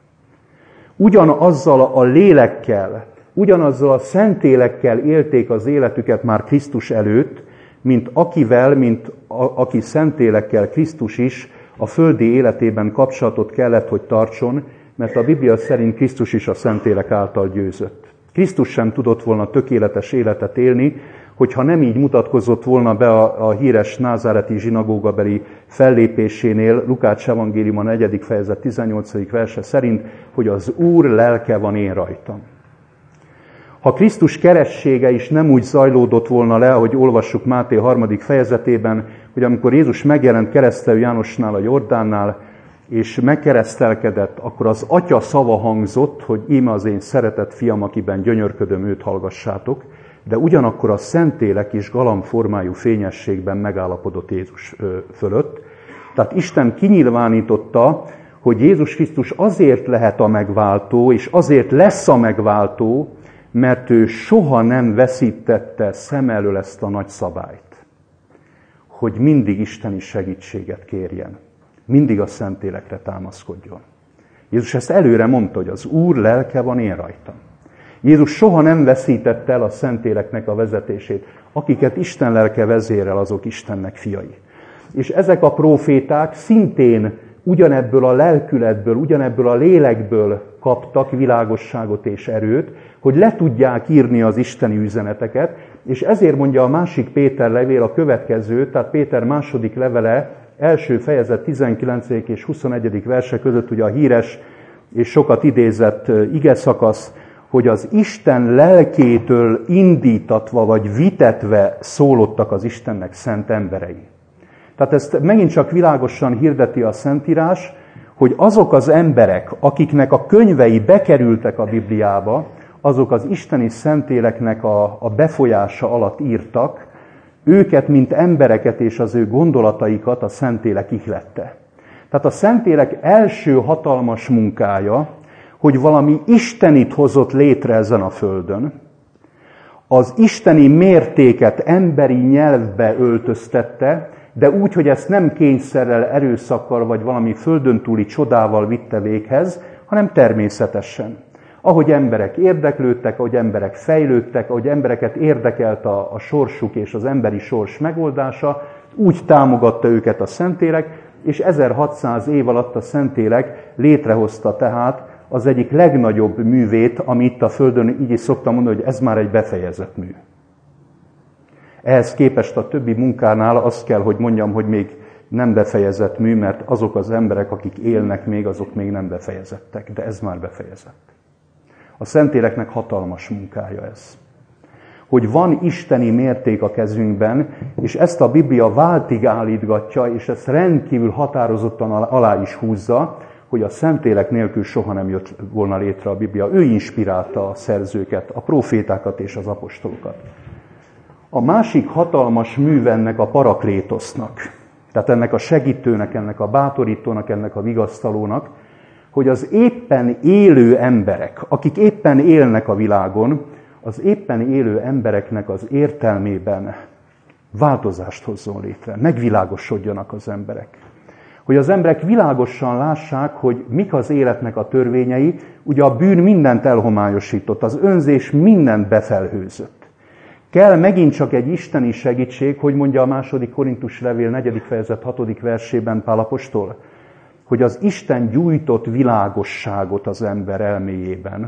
Ugyanazzal a lélekkel, ugyanazzal a Szentlélekkel élték az életüket már Krisztus előtt, mint akivel, mint a, aki Szentlélekkel Krisztus is a földi életében kapcsolatot kellett, hogy tartson, mert a Biblia szerint Krisztus is a Szentlélek által győzött. Krisztus sem tudott volna tökéletes életet élni, hogyha nem így mutatkozott volna be a, a híres názáreti zsinagógabeli fellépésénél, Lukács evangéliuma negyedik fejezet tizennyolcadik verse szerint, hogy az Úr lelke van én rajtam. Ha Krisztus keressége is nem úgy zajlódott volna le, ahogy olvassuk Máté harmadik fejezetében, hogy amikor Jézus megjelent Keresztelő Jánosnál a Jordánnál, és megkeresztelkedett, akkor az atya szava hangzott, hogy íme az én szeretett fiam, akiben gyönyörködöm, őt hallgassátok, de ugyanakkor a Szentlélek is galambformájú fényességben megállapodott Jézus fölött. Tehát Isten kinyilvánította, hogy Jézus Krisztus azért lehet a megváltó, és azért lesz a megváltó, mert ő soha nem veszítette szem elől ezt a nagy szabályt, hogy mindig isteni segítséget kérjen, mindig a Szentlélekre támaszkodjon. Jézus ezt előre mondta, hogy az Úr lelke van én rajtam. Jézus soha nem veszítette el a Szentléleknek a vezetését. Akiket Isten lelke vezérel, azok Istennek fiai. És ezek a próféták szintén ugyanebből a lelkületből, ugyanebből a lélekből kaptak világosságot és erőt, hogy le tudják írni az isteni üzeneteket, és ezért mondja a másik Péter levél a következő, tehát Péter második levele, első fejezet tizenkilencedik és huszonegyedik verse között ugye a híres és sokat idézett igeszakasz, hogy az Isten lelkétől indítatva vagy vitetve szólottak az Istennek szent emberei. Tehát ezt megint csak világosan hirdeti a Szentírás, hogy azok az emberek, akiknek a könyvei bekerültek a Bibliába, azok az isteni Szentléleknek a, a befolyása alatt írtak, őket, mint embereket és az ő gondolataikat a Szentlélek ihlette. Tehát a Szentlélek első hatalmas munkája, hogy valami istenit hozott létre ezen a földön, az isteni mértéket emberi nyelvbe öltöztette, de úgy, hogy ezt nem kényszerrel, erőszakkal vagy valami földön túli csodával vitte véghez, hanem természetesen. Ahogy emberek érdeklődtek, ahogy emberek fejlődtek, ahogy embereket érdekelt a, a sorsuk és az emberi sors megoldása, úgy támogatta őket a Szentlélek, és ezerhatszáz év alatt a Szentlélek létrehozta tehát az egyik legnagyobb művét, ami itt a Földön, így is szoktam mondani, hogy ez már egy befejezett mű. Ehhez képest a többi munkánál azt kell, hogy mondjam, hogy még nem befejezett mű, mert azok az emberek, akik élnek még, azok még nem befejezettek, de ez már befejezett. A Szentléleknek hatalmas munkája ez. Hogy van isteni mérték a kezünkben, és ezt a Biblia váltig állítgatja, és ezt rendkívül határozottan alá is húzza, hogy a Szentlélek nélkül soha nem jött volna létre a Biblia. Ő inspirálta a szerzőket, a profétákat és az apostolokat. A másik hatalmas műve ennek a paraklétosznak, tehát ennek a segítőnek, ennek a bátorítónak, ennek a vigasztalónak, hogy az éppen élő emberek, akik éppen élnek a világon, az éppen élő embereknek az értelmében változást hozzon létre, megvilágosodjanak az emberek. Hogy az emberek világosan lássák, hogy mik az életnek a törvényei, ugye a bűn mindent elhomályosított, az önzés mindent befelhőzött. Kell megint csak egy isteni segítség, hogy mondja a második Korintus levél negyedik fejezet hatodik versében Pál apostol, hogy az Isten gyújtott világosságot az ember elméjében.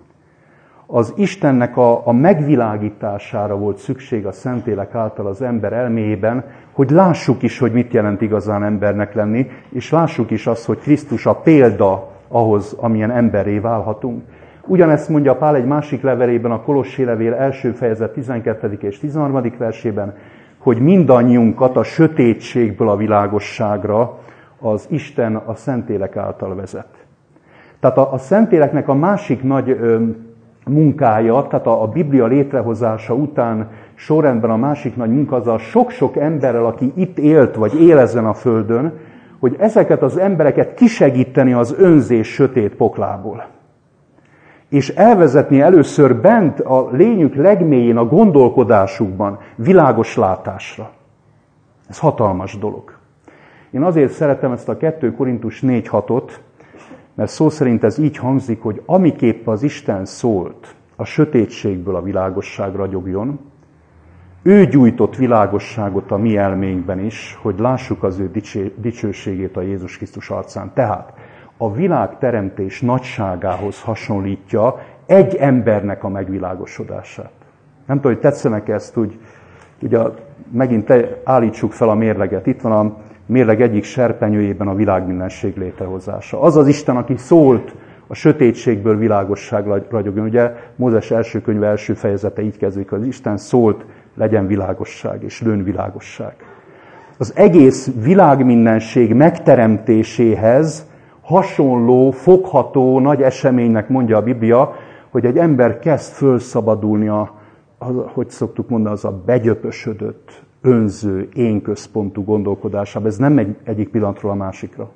Az Istennek a, a megvilágítására volt szükség a Szentlélek által az ember elméjében, hogy lássuk is, hogy mit jelent igazán embernek lenni, és lássuk is azt, hogy Krisztus a példa ahhoz, amilyen emberré válhatunk. Ugyanezt mondja Pál egy másik levelében, a Kolossi levél első fejezet tizenkettedik és tizenharmadik versében, hogy mindannyiunkat a sötétségből a világosságra az Isten a Szentlélek által vezet. Tehát a, a Szentléleknek a másik nagy ö, munkája, tehát a, a Biblia létrehozása után sorrendben a másik nagy munka az a sok-sok emberrel, aki itt élt vagy él ezen a földön, hogy ezeket az embereket kisegíteni az önzés sötét poklából. És elvezetni először bent a lényük legmélyén, a gondolkodásukban világos látásra. Ez hatalmas dolog. Én azért szeretem ezt a kettő Korintus négy hatot, mert szó szerint ez így hangzik, hogy amiképp az Isten szólt, a sötétségből a világosság ragyogjon, ő gyújtott világosságot a mi elménkben is, hogy lássuk az ő dicsőségét a Jézus Krisztus arcán. Tehát a világteremtés nagyságához hasonlítja egy embernek a megvilágosodását. Nem tudom, hogy tetszenek ezt, úgy, ugye megint állítsuk fel a mérleget. Itt van a mérleg egyik serpenyőjében a világmindenség létrehozása. Az az Isten, aki szólt a sötétségből világosság ragyogjon. Ugye Mózes első könyve első fejezete így kezdődik, az Isten szólt, legyen világosság, és lőn világosság. az egész világmindenség megteremtéséhez hasonló, fogható nagy eseménynek mondja a Biblia, hogy egy ember kezd fölszabadulni a, a hogy szoktuk mondani, az a begyöpösödött, önző, énközpontú gondolkodásába. Ez nem megy egyik pillanatról a másikra.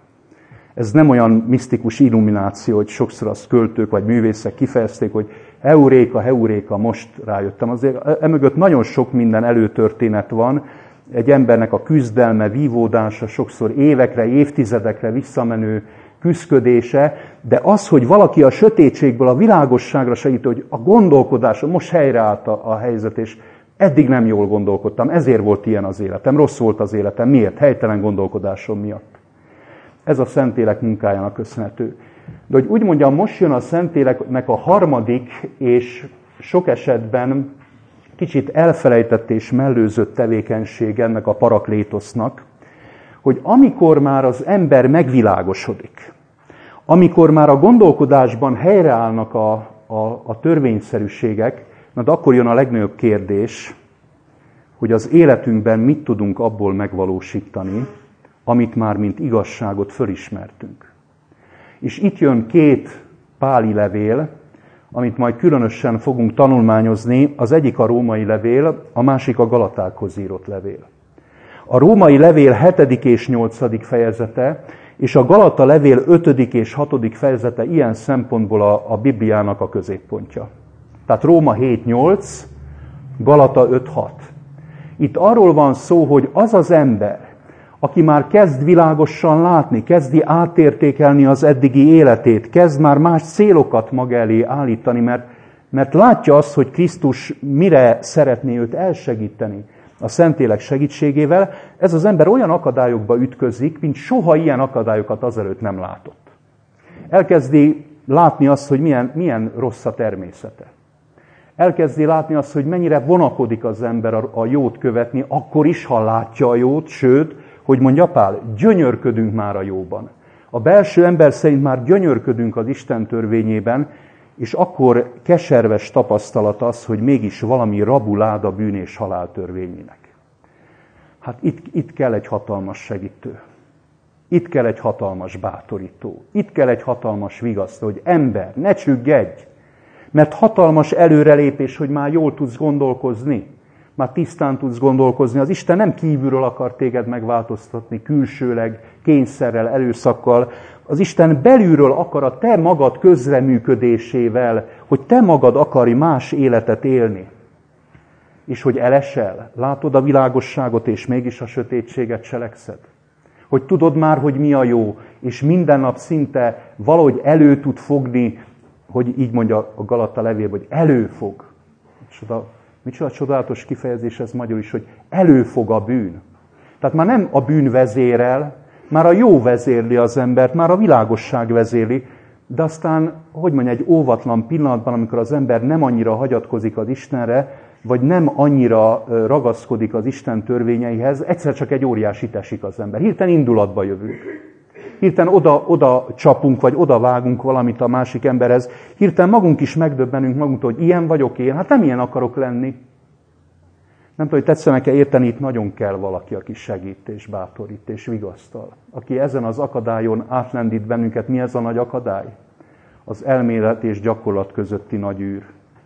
Ez nem olyan misztikus illumináció, hogy sokszor az költők vagy művészek kifejezték, hogy heuréka, heuréka, most rájöttem. Azért emögött nagyon sok minden előtörténet van, egy embernek a küzdelme, vívódása, sokszor évekre, évtizedekre visszamenő küszködése, de az, hogy valaki a sötétségből a világosságra segít, hogy a gondolkodása most helyreállt a, a helyzet, és eddig nem jól gondolkodtam, ezért volt ilyen az életem, rossz volt az életem. Miért? Helytelen gondolkodásom miatt. Ez a Szentlélek munkájának köszönhető. De hogy úgy mondjam, most jön a Szentléleknek a harmadik, és sok esetben kicsit elfelejtett és mellőzött tevékenység ennek a paraklétosznak, hogy amikor már az ember megvilágosodik, amikor már a gondolkodásban helyreállnak a, a, a törvényszerűségek, na de akkor jön a legnagyobb kérdés, hogy az életünkben mit tudunk abból megvalósítani, amit már mint igazságot fölismertünk. És itt jön két páli levél, amit majd különösen fogunk tanulmányozni, az egyik a római levél, a másik a Galatákhoz írott levél. A római levél hetedik és nyolcadik fejezete, és a Galata levél ötödik és hatodik fejezete ilyen szempontból a, a Bibliának a középpontja. Tehát Róma hét nyolc, Galata öt hat. Itt arról van szó, hogy az az ember, aki már kezd világosan látni, kezdi átértékelni az eddigi életét, kezd már más célokat maga elé állítani, mert, mert látja azt, hogy Krisztus mire szeretné őt elsegíteni a Szentlélek segítségével, ez az ember olyan akadályokba ütközik, mint soha ilyen akadályokat azelőtt nem látott. Elkezdi látni azt, hogy milyen, milyen rossz a természete. Elkezdi látni azt, hogy mennyire vonakodik az ember a, a jót követni, akkor is, ha látja a jót, sőt, hogy mondja Pál, gyönyörködünk már a jóban. A belső ember szerint már gyönyörködünk az Isten törvényében, és akkor keserves tapasztalat az, hogy mégis valami rabuláda bűn és halál törvényének. Hát itt, itt kell egy hatalmas segítő. Itt kell egy hatalmas bátorító. Itt kell egy hatalmas vigasztó, hogy ember, ne csüggedj! Mert hatalmas előrelépés, hogy már jól tudsz gondolkozni. Már tisztán tudsz gondolkozni. Az Isten nem kívülről akar téged megváltoztatni, külsőleg, kényszerrel, erőszakkal. Az Isten belülről akar a te magad közreműködésével, hogy te magad akarj más életet élni. És hogy elesel, látod a világosságot, és mégis a sötétséget cselekszed. Hogy tudod már, hogy mi a jó, és minden nap szinte valahogy elő tud fogni, hogy így mondja a Galata levél, hogy előfog. Micsoda, micsoda csodálatos kifejezés ez magyar is, hogy előfog a bűn. Tehát már nem a bűn vezérel, már a jó vezérli az embert, már a világosság vezérli, de aztán, hogy mondja, egy óvatlan pillanatban, amikor az ember nem annyira hagyatkozik az Istenre, vagy nem annyira ragaszkodik az Isten törvényeihez, egyszer csak egy óriási esik az ember. Hirtelen indulatba jövünk. Hirtelen oda, oda csapunk, vagy oda vágunk valamit a másik emberhez. Hirtelen magunk is megdöbbenünk magunktól, hogy ilyen vagyok én. Hát nem ilyen akarok lenni. Nem tudom, hogy tetszenek-e érteni, itt nagyon kell valaki, aki segít és bátorít és vigasztal. Aki ezen az akadályon átlendít bennünket. Mi ez a nagy akadály? Az elmélet és gyakorlat közötti nagy űr.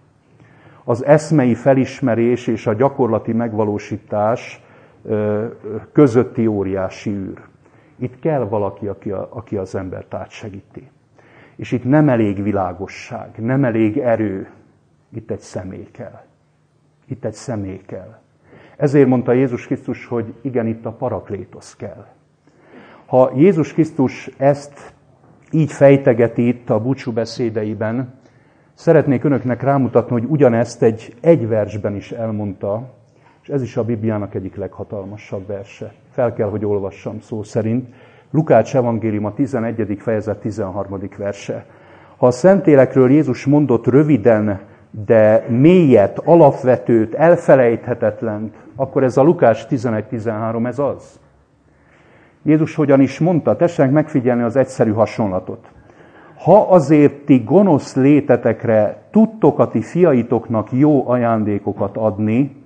Az eszmei felismerés és a gyakorlati megvalósítás közötti óriási űr. Itt kell valaki, aki, a, aki az embert átsegíti. És itt nem elég világosság, nem elég erő. Itt egy személy kell. Itt egy személy kell. Ezért mondta Jézus Krisztus, hogy igen, itt a paraklétosz kell. Ha Jézus Krisztus ezt így fejtegeti itt a búcsú beszédeiben, szeretnék önöknek rámutatni, hogy ugyanezt egy egy versben is elmondta, és ez is a Bibliának egyik leghatalmasabb verse. Fel kell, hogy olvassam szó szerint. Lukács evangélium a tizenegyedik fejezet tizenharmadik verse. Ha a Szentlélekről Jézus mondott röviden, de mélyet, alapvetőt, elfelejthetetlent, akkor ez a Lukács tizenegy tizenhárom, ez az. Jézus hogyan is mondta, tessenek megfigyelni az egyszerű hasonlatot. Ha azért ti gonosz létetekre tudtok a ti fiaitoknak jó ajándékokat adni,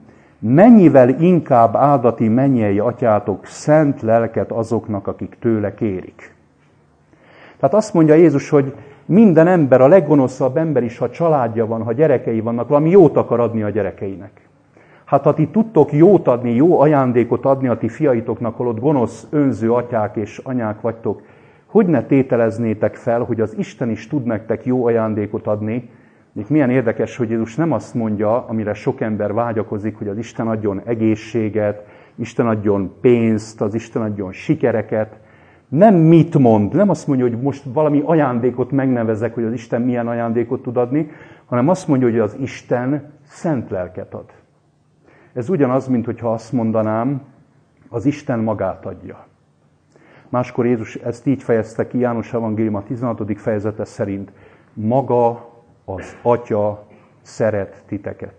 mennyivel inkább áldati mennyei atyátok szent lelket azoknak, akik tőle kérik. Tehát azt mondja Jézus, hogy minden ember, a leggonoszabb ember is, ha családja van, ha gyerekei vannak, valami jót akar adni a gyerekeinek. Hát ha ti tudtok jót adni, jó ajándékot adni a ti fiaitoknak, holott gonosz, önző atyák és anyák vagytok, hogy ne tételeznétek fel, hogy az Isten is tud nektek jó ajándékot adni. Még milyen érdekes, hogy Jézus nem azt mondja, amire sok ember vágyakozik, hogy az Isten adjon egészséget, Isten adjon pénzt, az Isten adjon sikereket. Nem mit mond, nem azt mondja, hogy most valami ajándékot megnevezek, hogy az Isten milyen ajándékot tud adni, hanem azt mondja, hogy az Isten szent lelket ad. Ez ugyanaz, mint hogyha azt mondanám, az Isten magát adja. Máskor Jézus ezt így fejezte ki, János Evangélium a tizenhatodik fejezete szerint, maga az Atya szeret titeket.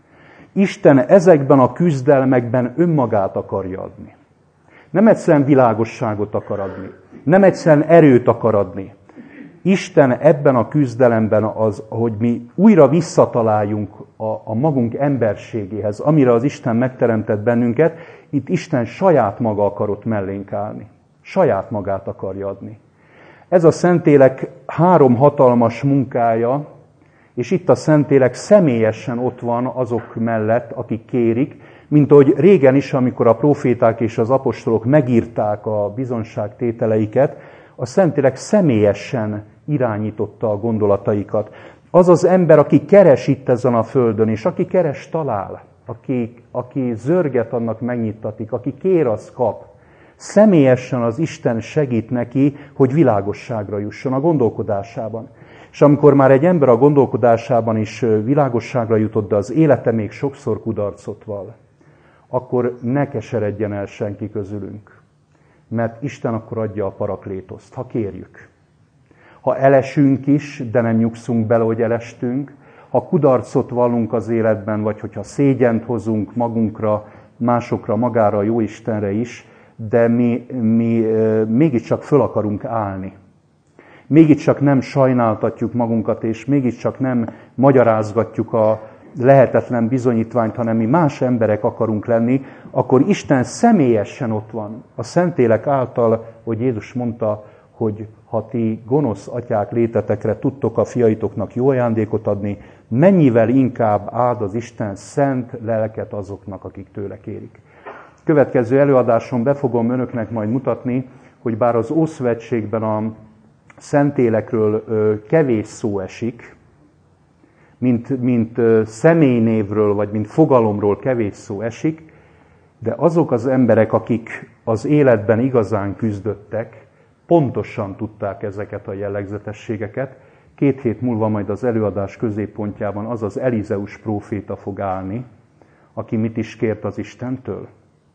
Isten ezekben a küzdelmekben önmagát akarja adni. Nem egyszerűen világosságot akar adni. Nem egyszerűen erőt akar adni. Isten ebben a küzdelemben az, hogy mi újra visszataláljunk a, a magunk emberségéhez, amire az Isten megteremtett bennünket, itt Isten saját maga akarott mellénk állni. Saját magát akarja adni. Ez a Szentlélek három hatalmas munkája, és itt a Szentlélek személyesen ott van azok mellett, akik kérik, mint ahogy régen is, amikor a proféták és az apostolok megírták a bizonságtételeiket, a Szentlélek személyesen irányította a gondolataikat. Az az ember, aki keres itt ezen a földön, és aki keres, talál. Aki, aki zörget, annak megnyittatik. Aki kér, az kap. Személyesen az Isten segít neki, hogy világosságra jusson a gondolkodásában. És amikor már egy ember a gondolkodásában is világosságra jutott, de az élete még sokszor kudarcot val, akkor ne keseredjen el senki közülünk. Mert Isten akkor adja a paraklétoszt, ha kérjük. Ha elesünk is, de nem nyugszunk bele, hogy elestünk, ha kudarcot vallunk az életben, vagy hogyha szégyent hozunk magunkra, másokra, magára, a Jóistenre is, de mi, mi e, mégiscsak föl akarunk állni. Mégiscsak nem sajnáltatjuk magunkat, és mégiscsak nem magyarázgatjuk a lehetetlen bizonyítványt, hanem mi más emberek akarunk lenni, akkor Isten személyesen ott van. A Szentlélek által, hogy Jézus mondta, hogy ha ti gonosz atyák létetekre tudtok a fiaitoknak jó ajándékot adni, mennyivel inkább áld az Isten szent lelket azoknak, akik tőle kérik. Következő előadáson be fogom önöknek majd mutatni, hogy bár az Ószövetségben a Szentlélekről kevés szó esik, mint, mint személynévről, vagy mint fogalomról kevés szó esik, de azok az emberek, akik az életben igazán küzdöttek, pontosan tudták ezeket a jellegzetességeket. Két hét múlva majd az előadás középpontjában az az Elizeus próféta fog állni, aki mit is kért az Istentől.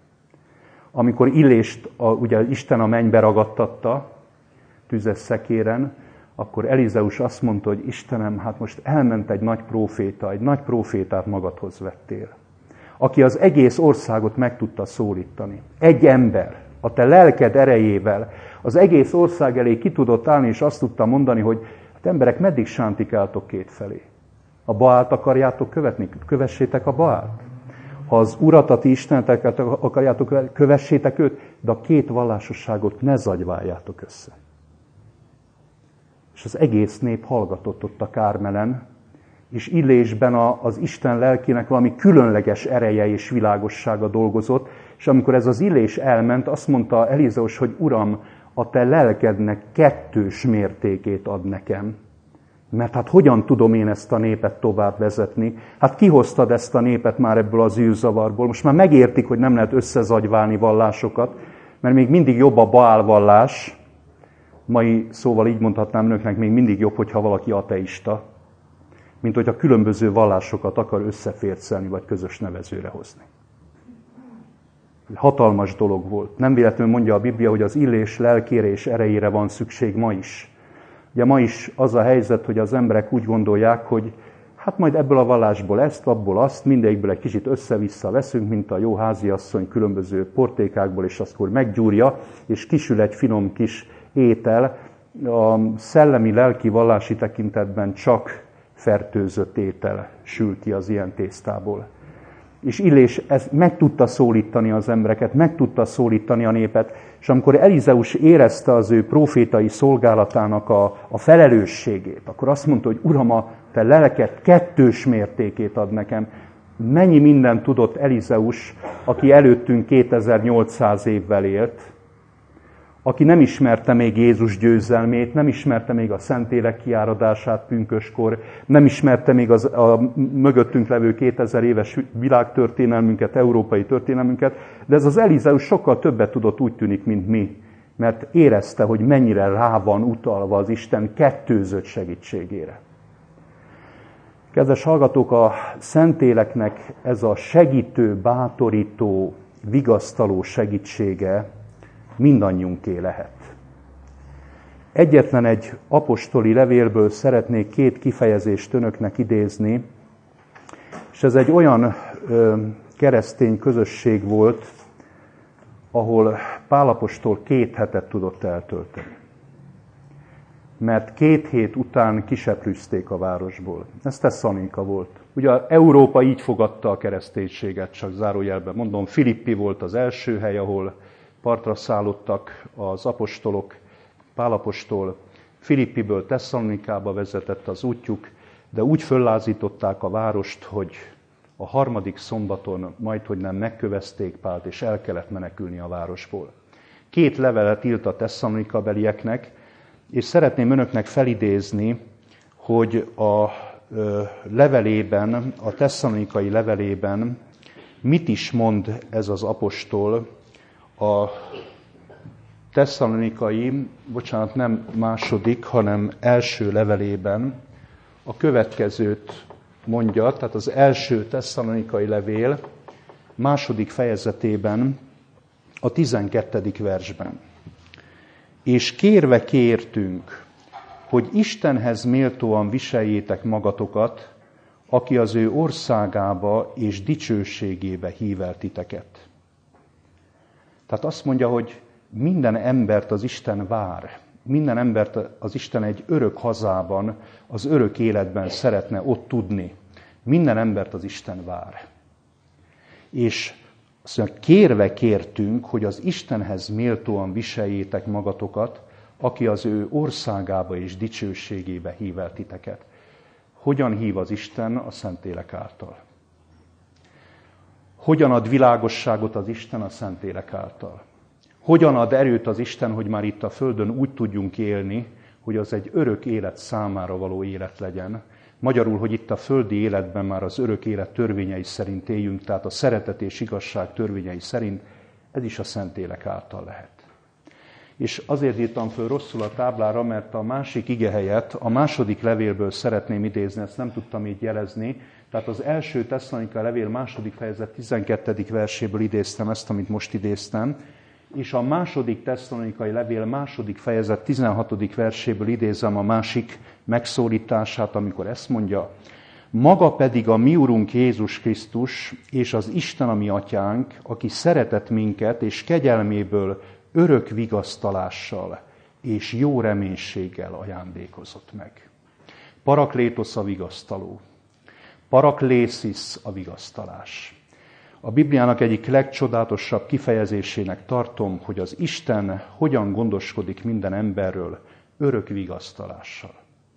Amikor Illést, a, ugye Isten a mennybe ragadtatta, tüzes szekéren, akkor Elizeus azt mondta, hogy Istenem, hát most elment egy nagy próféta, egy nagy prófétát magadhoz vettél, aki az egész országot meg tudta szólítani. Egy ember, a te lelked erejével az egész ország elé ki tudott állni, és azt tudta mondani, hogy hát emberek, meddig sántikáltok kétfelé? A Baált akarjátok követni? Kövessétek a Baált. Ha az Urat, a ti isteneteket akarjátok, kövessétek őt, de a két vallásosságot ne zagyváljátok össze. És az egész nép hallgatott ott a Kármelen, és Illésben az Isten lelkének valami különleges ereje és világossága dolgozott, és amikor ez az Illés elment, azt mondta Elizeus, hogy Uram, a te lelkednek kettős mértékét ad nekem. Mert hát hogyan tudom én ezt a népet tovább vezetni? Hát kihoztad ezt a népet már ebből az űrzavarból. Most már megértik, hogy nem lehet összezagyválni vallásokat, mert még mindig jobb a Baál vallás. Mai szóval így mondhatnám önöknek, még mindig jobb, hogyha valaki ateista, mint hogyha különböző vallásokat akar összefércelni, vagy közös nevezőre hozni. Hatalmas dolog volt. Nem véletlenül mondja a Biblia, hogy az Illés lelkére és erejére van szükség ma is. Ugye ma is az a helyzet, hogy az emberek úgy gondolják, hogy hát majd ebből a vallásból ezt, abból azt, mindegyikből egy kicsit össze-vissza veszünk, mint a jó háziasszony különböző portékákból, és akkor meggyúrja, és kisül egy finom kis étel. A szellemi, lelki vallási tekintetben csak fertőzött étel sül ki az ilyen tésztából. És Illés ez meg tudta szólítani az embereket, meg tudta szólítani a népet, és amikor Elizeus érezte az ő profétai szolgálatának a, a felelősségét, akkor azt mondta, hogy Uram, a te lelked kettős mértékét ad nekem. Mennyi mindent tudott Elizeus, aki előttünk kétezer-nyolcszáz évvel élt, aki nem ismerte még Jézus győzelmét, nem ismerte még a Szentlélek kiáradását pünköskor, nem ismerte még az, a mögöttünk levő kétezer éves világtörténelmünket, európai történelmünket, de ez az Elizeus sokkal többet tudott, úgy tűnik, mint mi, mert érezte, hogy mennyire rá van utalva az Isten kettőzött segítségére. Kedves hallgatók, a Szentléleknek ez a segítő, bátorító, vigasztaló segítsége mindannyiunké lehet. Egyetlen egy apostoli levélből szeretnék két kifejezést önöknek idézni, és ez egy olyan ö, keresztény közösség volt, ahol Pál apostol két hetet tudott eltölteni. Mert két hét után kiseprűzték a városból. Ez Tesszalonika volt. Ugye Európa így fogadta a kereszténységet, csak zárójelben mondom, Filippi volt az első hely, ahol partra szállottak az apostolok, Pál apostol Filippiből Tesszalonikába vezetett az útjuk, de úgy föllázították a várost, hogy a harmadik szombaton majdhogy nem megkövezték Pált, és el kellett menekülni a városból. Két levelet írt a Tesszalonika belieknek, és szeretném önöknek felidézni, hogy a levelében, a tesszalonikai levelében mit is mond ez az apostol a tesszalonikai, bocsánat, nem második, hanem első levelében a következőt mondja, tehát az első tesszalonikai levél második fejezetében, a tizenkettedik versben. És kérve kértünk, hogy Istenhez méltóan viseljétek magatokat, aki az ő országába és dicsőségébe hível titeket. Tehát azt mondja, hogy minden embert az Isten vár, minden embert az Isten egy örök hazában, az örök életben szeretne ott tudni. Minden embert az Isten vár. És azt mondja, kérve kértünk, hogy az Istenhez méltóan viseljétek magatokat, aki az ő országába és dicsőségébe hível titeket. Hogyan hív az Isten? A Szentlélek által. Hogyan ad világosságot az Isten? A Szentlélek által. Hogyan ad erőt az Isten, hogy már itt a Földön úgy tudjunk élni, hogy az egy örök élet számára való élet legyen. Magyarul, hogy itt a földi életben már az örök élet törvényei szerint éljünk, tehát a szeretet és igazság törvényei szerint, ez is a Szentlélek által lehet. És azért írtam föl rosszul a táblára, mert a másik ige helyett a második levélből szeretném idézni, ezt nem tudtam így jelezni. Tehát az első Tesszalonika levél második fejezet tizenkettedik verséből idéztem ezt, amit most idéztem, és a második tesszalonikai levél második fejezet tizenhatodik verséből idézem a másik megszólítását, amikor ezt mondja: maga pedig a mi Urunk Jézus Krisztus és az Isten a mi atyánk, aki szeretett minket és kegyelméből örök vigasztalással és jó reménységgel ajándékozott meg. Paraklétosz a vigasztaló. Paraklészis a vigasztalás. A Bibliának egyik legcsodálatosabb kifejezésének tartom, hogy az Isten hogyan gondoskodik minden emberről örök vigasztalással.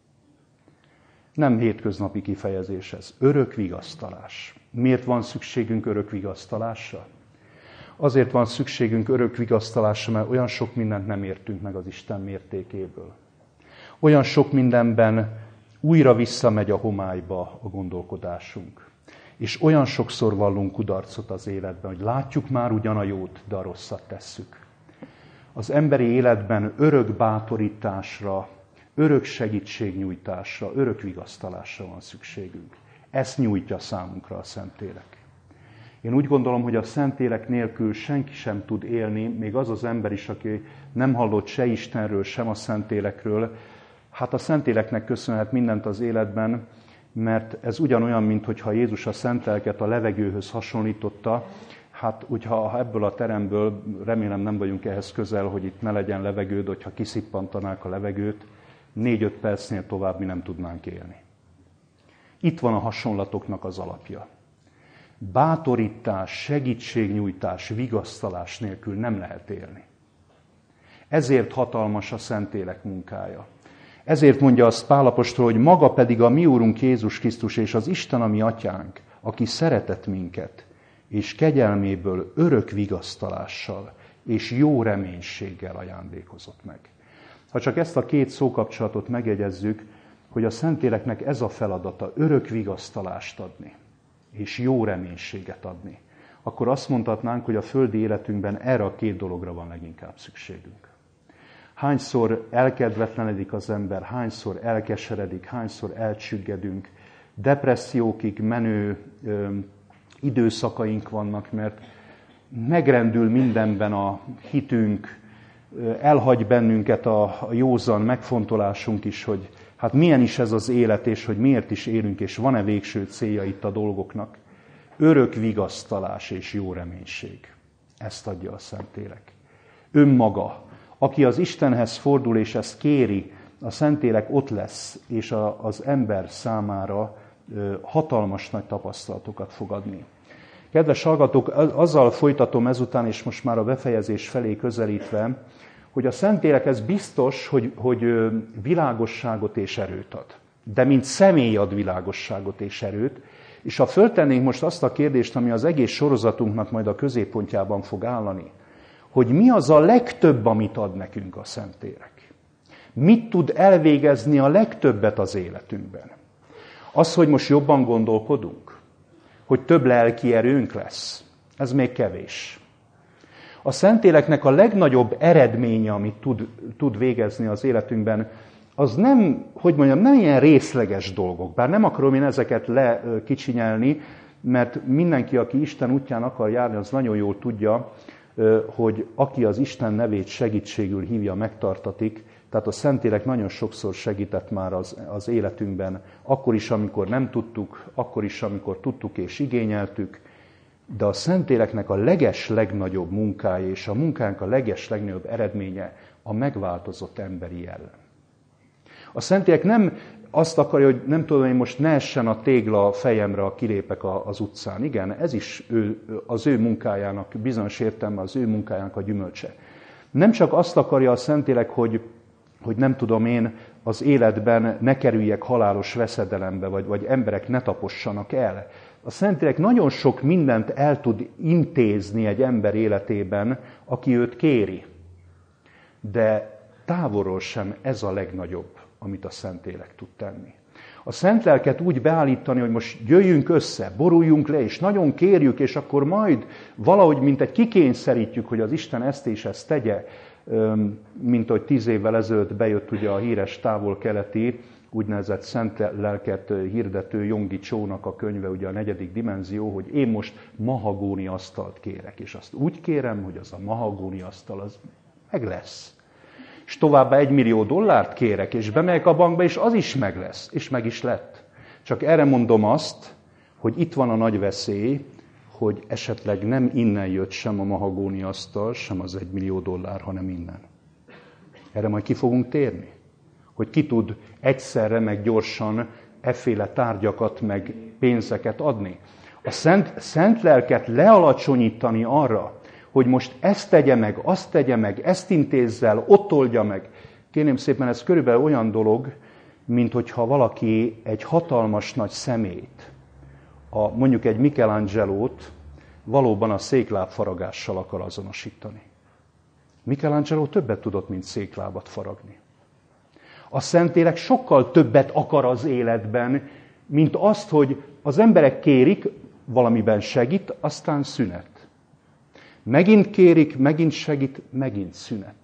Nem hétköznapi kifejezés ez, örök vigasztalás. Miért van szükségünk örök vigasztalásra? Azért van szükségünk örök vigasztalásra, mert olyan sok mindent nem értünk meg az Isten mértékéből. Olyan sok mindenben újra visszamegy a homályba a gondolkodásunk. És olyan sokszor vallunk kudarcot az életben, hogy látjuk már ugyan a jót, de a rosszat tesszük. Az emberi életben örök bátorításra, örök segítségnyújtásra, örök vigasztalásra van szükségünk. Ezt nyújtja számunkra a Szentlélek. Én úgy gondolom, hogy a Szentlélek nélkül senki sem tud élni, még az az ember is, aki nem hallott se Istenről, sem a Szentlélekről. Hát a Szentléleknek köszönhet mindent az életben, mert ez ugyanolyan, mint hogyha Jézus a szent lelket a levegőhöz hasonlította. Hát, hogyha ebből a teremből, remélem nem vagyunk ehhez közel, hogy itt ne legyen levegő, de hogyha kiszippantanák a levegőt, négy-öt percnél tovább mi nem tudnánk élni. Itt van a hasonlatoknak az alapja. bátorítás, segítségnyújtás, vigasztalás nélkül nem lehet élni. Ezért hatalmas a Szentlélek munkája. Ezért mondja azt Pál apostol, hogy maga pedig a mi Úrunk Jézus Krisztus és az Isten, a mi Atyánk, aki szeretett minket, és kegyelméből örök vigasztalással és jó reménységgel ajándékozott meg. Ha csak ezt a két szókapcsolatot megjegyezzük, hogy a Szentléleknek ez a feladata, örök vigasztalást adni, és jó reménységet adni, akkor azt mondhatnánk, hogy a földi életünkben erre a két dologra van leginkább szükségünk. Hányszor elkedvetlenedik az ember, hányszor elkeseredik, hányszor elcsüggedünk, depressziókig menő ö, időszakaink vannak, mert megrendül mindenben a hitünk, elhagy bennünket a józan megfontolásunk is, hogy hát milyen is ez az élet, és hogy miért is élünk, és van-e végső célja itt a dolgoknak. Örök vigasztalás és jó reménység. Ezt adja a Szentlélek. Önmaga, aki az Istenhez fordul, és ezt kéri, a Szentlélek ott lesz, és a, az ember számára hatalmas nagy tapasztalatokat fog adni. Kedves hallgatók, azzal folytatom ezután, és most már a befejezés felé közelítve, hogy a Szentlélek ez biztos, hogy, hogy világosságot és erőt ad. De mint személy ad világosságot és erőt. És ha föltennénk most azt a kérdést, ami az egész sorozatunknak majd a középpontjában fog állani, hogy mi az a legtöbb, amit ad nekünk a Szentlélek? Mit tud elvégezni a legtöbbet az életünkben? Az, hogy most jobban gondolkodunk? Hogy több lelki erőnk lesz? Ez még kevés. A Szentléleknek a legnagyobb eredménye, amit tud, tud végezni az életünkben, az nem, hogy mondjam, nem ilyen részleges dolgok. Bár nem akarom én ezeket lekicsinyelni, mert mindenki, aki Isten útján akar járni, az nagyon jól tudja, hogy aki az Isten nevét segítségül hívja, megtartatik. Tehát a Szentlélek nagyon sokszor segített már az, az életünkben, akkor is, amikor nem tudtuk, akkor is, amikor tudtuk és igényeltük, de a Szentléleknek a leges legnagyobb munkája és a munkánk a leges legnagyobb eredménye a megváltozott emberi jellem. A Szentlélek nem azt akarja, hogy nem tudom, én most ne essen a tégla a fejemre, ha kilépek az utcán. Igen, ez is ő, az ő munkájának, bizonyos értelemben az ő munkájának a gyümölcse. Nem csak azt akarja a Szentlélek, hogy, hogy nem tudom én, az életben ne kerüljek halálos veszedelembe, vagy, vagy emberek ne tapossanak el. A Szentlélek nagyon sok mindent el tud intézni egy ember életében, aki őt kéri. De távolról sem ez a legnagyobb, amit a Szentlélek tud tenni. A Szent Lelket úgy beállítani, hogy most jöjjünk össze, boruljunk le, és nagyon kérjük, és akkor majd valahogy, mint egy kikényszerítjük, hogy az Isten ezt és ezt tegye, mint hogy tíz évvel ezelőtt bejött ugye a híres távol-keleti, úgynevezett Szent Lelket hirdető Yonggi Cho-nak a könyve, ugye a negyedik dimenzió, hogy én most mahagóni asztalt kérek, és azt úgy kérem, hogy az a mahagóni asztal az meg lesz. És továbbá egy millió dollárt kérek, és bemegyek a bankba, és az is meg lesz, és meg is lett. Csak erre mondom azt, hogy itt van a nagy veszély, hogy esetleg nem innen jött sem a mahagóni asztal, sem az egy millió dollár, hanem innen. Erre majd ki fogunk térni. Hogy ki tud egyszerre, meg gyorsan efféle tárgyakat, meg pénzeket adni. A szent, szent lelket lealacsonyítani arra, hogy most ezt tegye meg, azt tegye meg, ezt intézzel, ott oldja meg. Kérném szépen, ez körülbelül olyan dolog, mint hogyha valaki egy hatalmas nagy szemét, a, mondjuk egy Michelangelo-t valóban a széklábfaragással akar azonosítani. Michelangelo többet tudott, mint széklábat faragni. A Szentlélek sokkal többet akar az életben, mint azt, hogy az emberek kérik, valamiben segít, aztán szünet. Megint kérik, megint segít, megint szünet.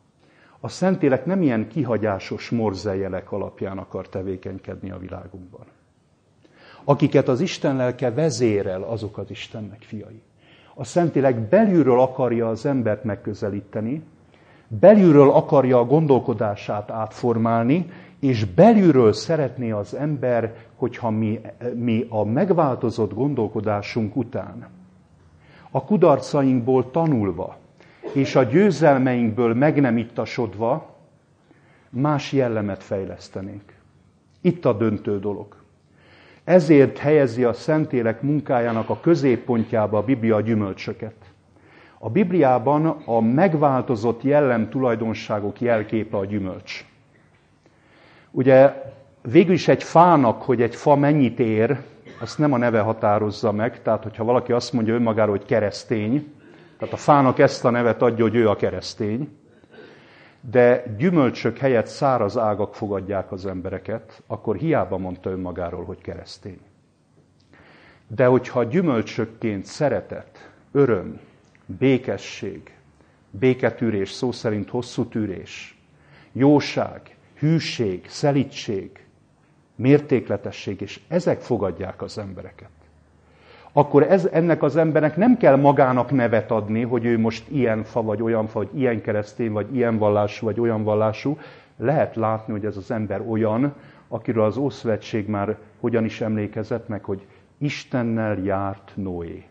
A Szentlélek nem ilyen kihagyásos morzejelek alapján akar tevékenykedni a világunkban. Akiket az Isten lelke vezérel, azok az Istennek fiai. A Szentlélek belülről akarja az embert megközelíteni, belülről akarja a gondolkodását átformálni, és belülről szeretné az ember, hogyha mi, mi a megváltozott gondolkodásunk után, a kudarcainkból tanulva, és a győzelmeinkből meg nem ittasodva, más jellemet fejlesztenénk. Itt a döntő dolog. Ezért helyezi a Szentlélek munkájának a középpontjába a Biblia a gyümölcsöket. A Bibliában a megváltozott jellem tulajdonságok jelképe a gyümölcs. Ugye végül is egy fának, hogy egy fa mennyit ér, azt nem a neve határozza meg. Tehát, hogyha valaki azt mondja önmagáról, hogy keresztény, tehát a fának ezt a nevet adja, hogy ő a keresztény, de gyümölcsök helyett száraz ágak fogadják az embereket, akkor hiába mondta önmagáról, hogy keresztény. De hogyha gyümölcsökként szeretet, öröm, békesség, béketűrés, szó szerint hosszú tűrés, jóság, hűség, szelídség, mértékletesség, és ezek fogadják az embereket, akkor ez, ennek az embernek nem kell magának nevet adni, hogy ő most ilyen fa, vagy olyan fa, vagy ilyen keresztény, vagy ilyen vallású, vagy olyan vallású. Lehet látni, hogy ez az ember olyan, akiről az Ószövetség már hogyan is emlékezett meg, hogy Istennel járt Noé.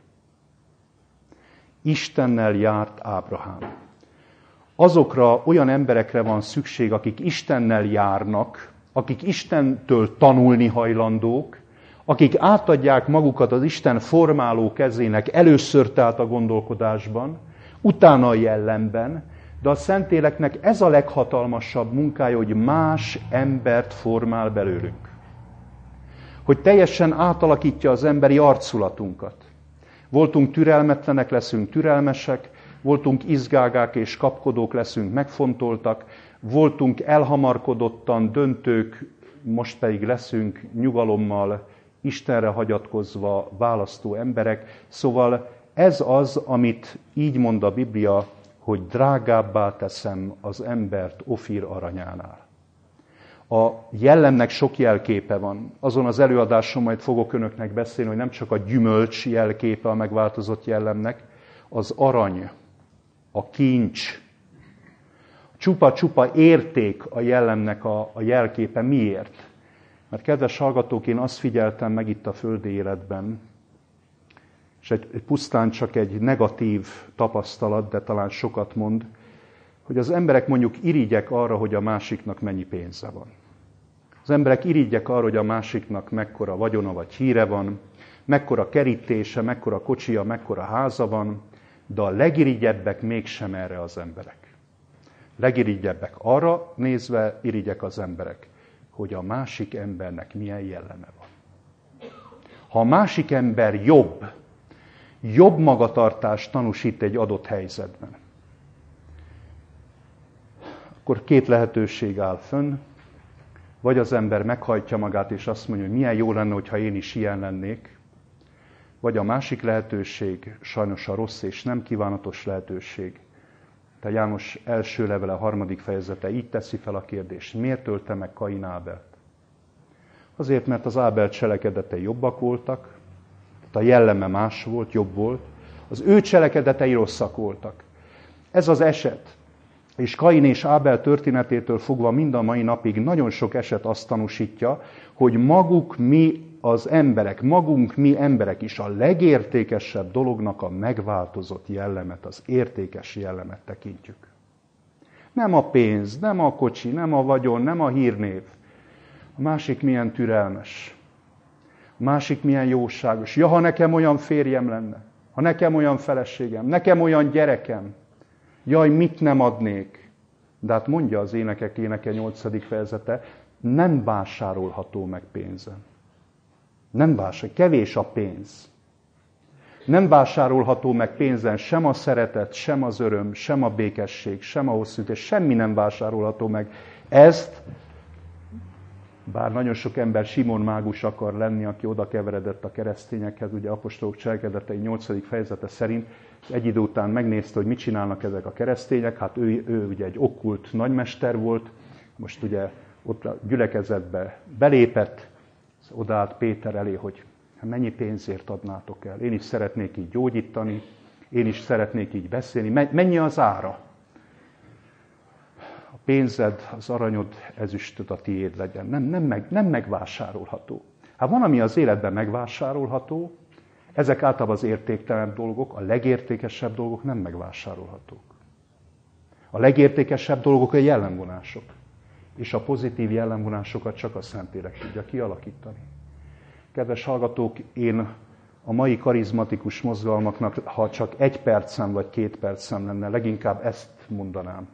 Istennel járt Ábrahám. Azokra olyan emberekre van szükség, akik Istennel járnak, akik Istentől tanulni hajlandók, akik átadják magukat az Isten formáló kezének először tehát a gondolkodásban, utána a jellemben, de a Szentléleknek ez a leghatalmasabb munkája, hogy más embert formál belőlünk. Hogy teljesen átalakítja az emberi arculatunkat. Voltunk türelmetlenek, leszünk türelmesek, voltunk izgágák és kapkodók, leszünk megfontoltak, voltunk elhamarkodottan döntők, most pedig leszünk nyugalommal, Istenre hagyatkozva választó emberek. Szóval ez az, amit így mond a Biblia, hogy drágábbá teszem az embert Ofír aranyánál. A jellemnek sok jelképe van. Azon az előadáson majd fogok önöknek beszélni, hogy nem csak a gyümölcs jelképe a megváltozott jellemnek, az arany, a kincs, csupa-csupa érték a jellemnek a, a jelképe. Miért? Mert kedves hallgatók, én azt figyeltem meg itt a földi életben, és egy, egy pusztán csak egy negatív tapasztalat, de talán sokat mond, hogy az emberek mondjuk irigyek arra, hogy a másiknak mennyi pénze van. Az emberek irigyek arra, hogy a másiknak mekkora vagyona vagy híre van, mekkora kerítése, mekkora kocsija, mekkora háza van, de a legirigyebbek mégsem erre az emberek. Legirigyebbek arra nézve irigyek az emberek, hogy a másik embernek milyen jelleme van. Ha a másik ember jobb, jobb magatartást tanúsít egy adott helyzetben, akkor két lehetőség áll fönn. Vagy az ember meghajtja magát, és azt mondja, hogy milyen jó lenne, hogyha én is ilyen lennék. Vagy a másik lehetőség, sajnos a rossz és nem kívánatos lehetőség. Te János első levele, harmadik fejezete így teszi fel a kérdést. Miért ölte meg Kain Ábelt? Azért, mert az Ábel cselekedetei jobbak voltak, a jelleme más volt, jobb volt. Az ő cselekedetei rosszak voltak. Ez az eset. És Kain és Ábel történetétől fogva mind a mai napig nagyon sok eset azt tanúsítja, hogy maguk mi az emberek, magunk mi emberek is a legértékesebb dolognak a megváltozott jellemet, az értékes jellemet tekintjük. Nem a pénz, nem a kocsi, nem a vagyon, nem a hírnév. A másik milyen türelmes. A másik milyen jóságos. Ja, ha nekem olyan férjem lenne, ha nekem olyan feleségem, nekem olyan gyerekem, jaj, mit nem adnék? De hát mondja az Énekek éneke nyolcadik fejezete, nem vásárolható meg pénzen. Nem vásárolható, kevés a pénz. Nem vásárolható meg pénzen sem a szeretet, sem az öröm, sem a békesség, sem a hosszútés, semmi nem vásárolható meg. Ezt, bár nagyon sok ember Simon mágus akar lenni, aki oda keveredett a keresztényekhez, ugye apostolok cselekedetei nyolcadik fejezete szerint, egy idő után megnézte, hogy mit csinálnak ezek a keresztények, hát ő, ő ugye egy okkult nagymester volt, most ugye ott a gyülekezetbe belépett, odaállt Péter elé, hogy mennyi pénzért adnátok el. Én is szeretnék így gyógyítani, én is szeretnék így beszélni. Mennyi az ára? A pénzed, az aranyod, ezüstöd a tiéd legyen. Nem, nem, meg, nem megvásárolható. Hát van, ami az életben megvásárolható, ezek általában az értéktelen dolgok, a legértékesebb dolgok nem megvásárolhatók. A legértékesebb dolgok a jellemvonások. És a pozitív jellemvonásokat csak a Szentlélek tudja kialakítani. Kedves hallgatók, én a mai karizmatikus mozgalmaknak, ha csak egy percem vagy két percem lenne, leginkább ezt mondanám.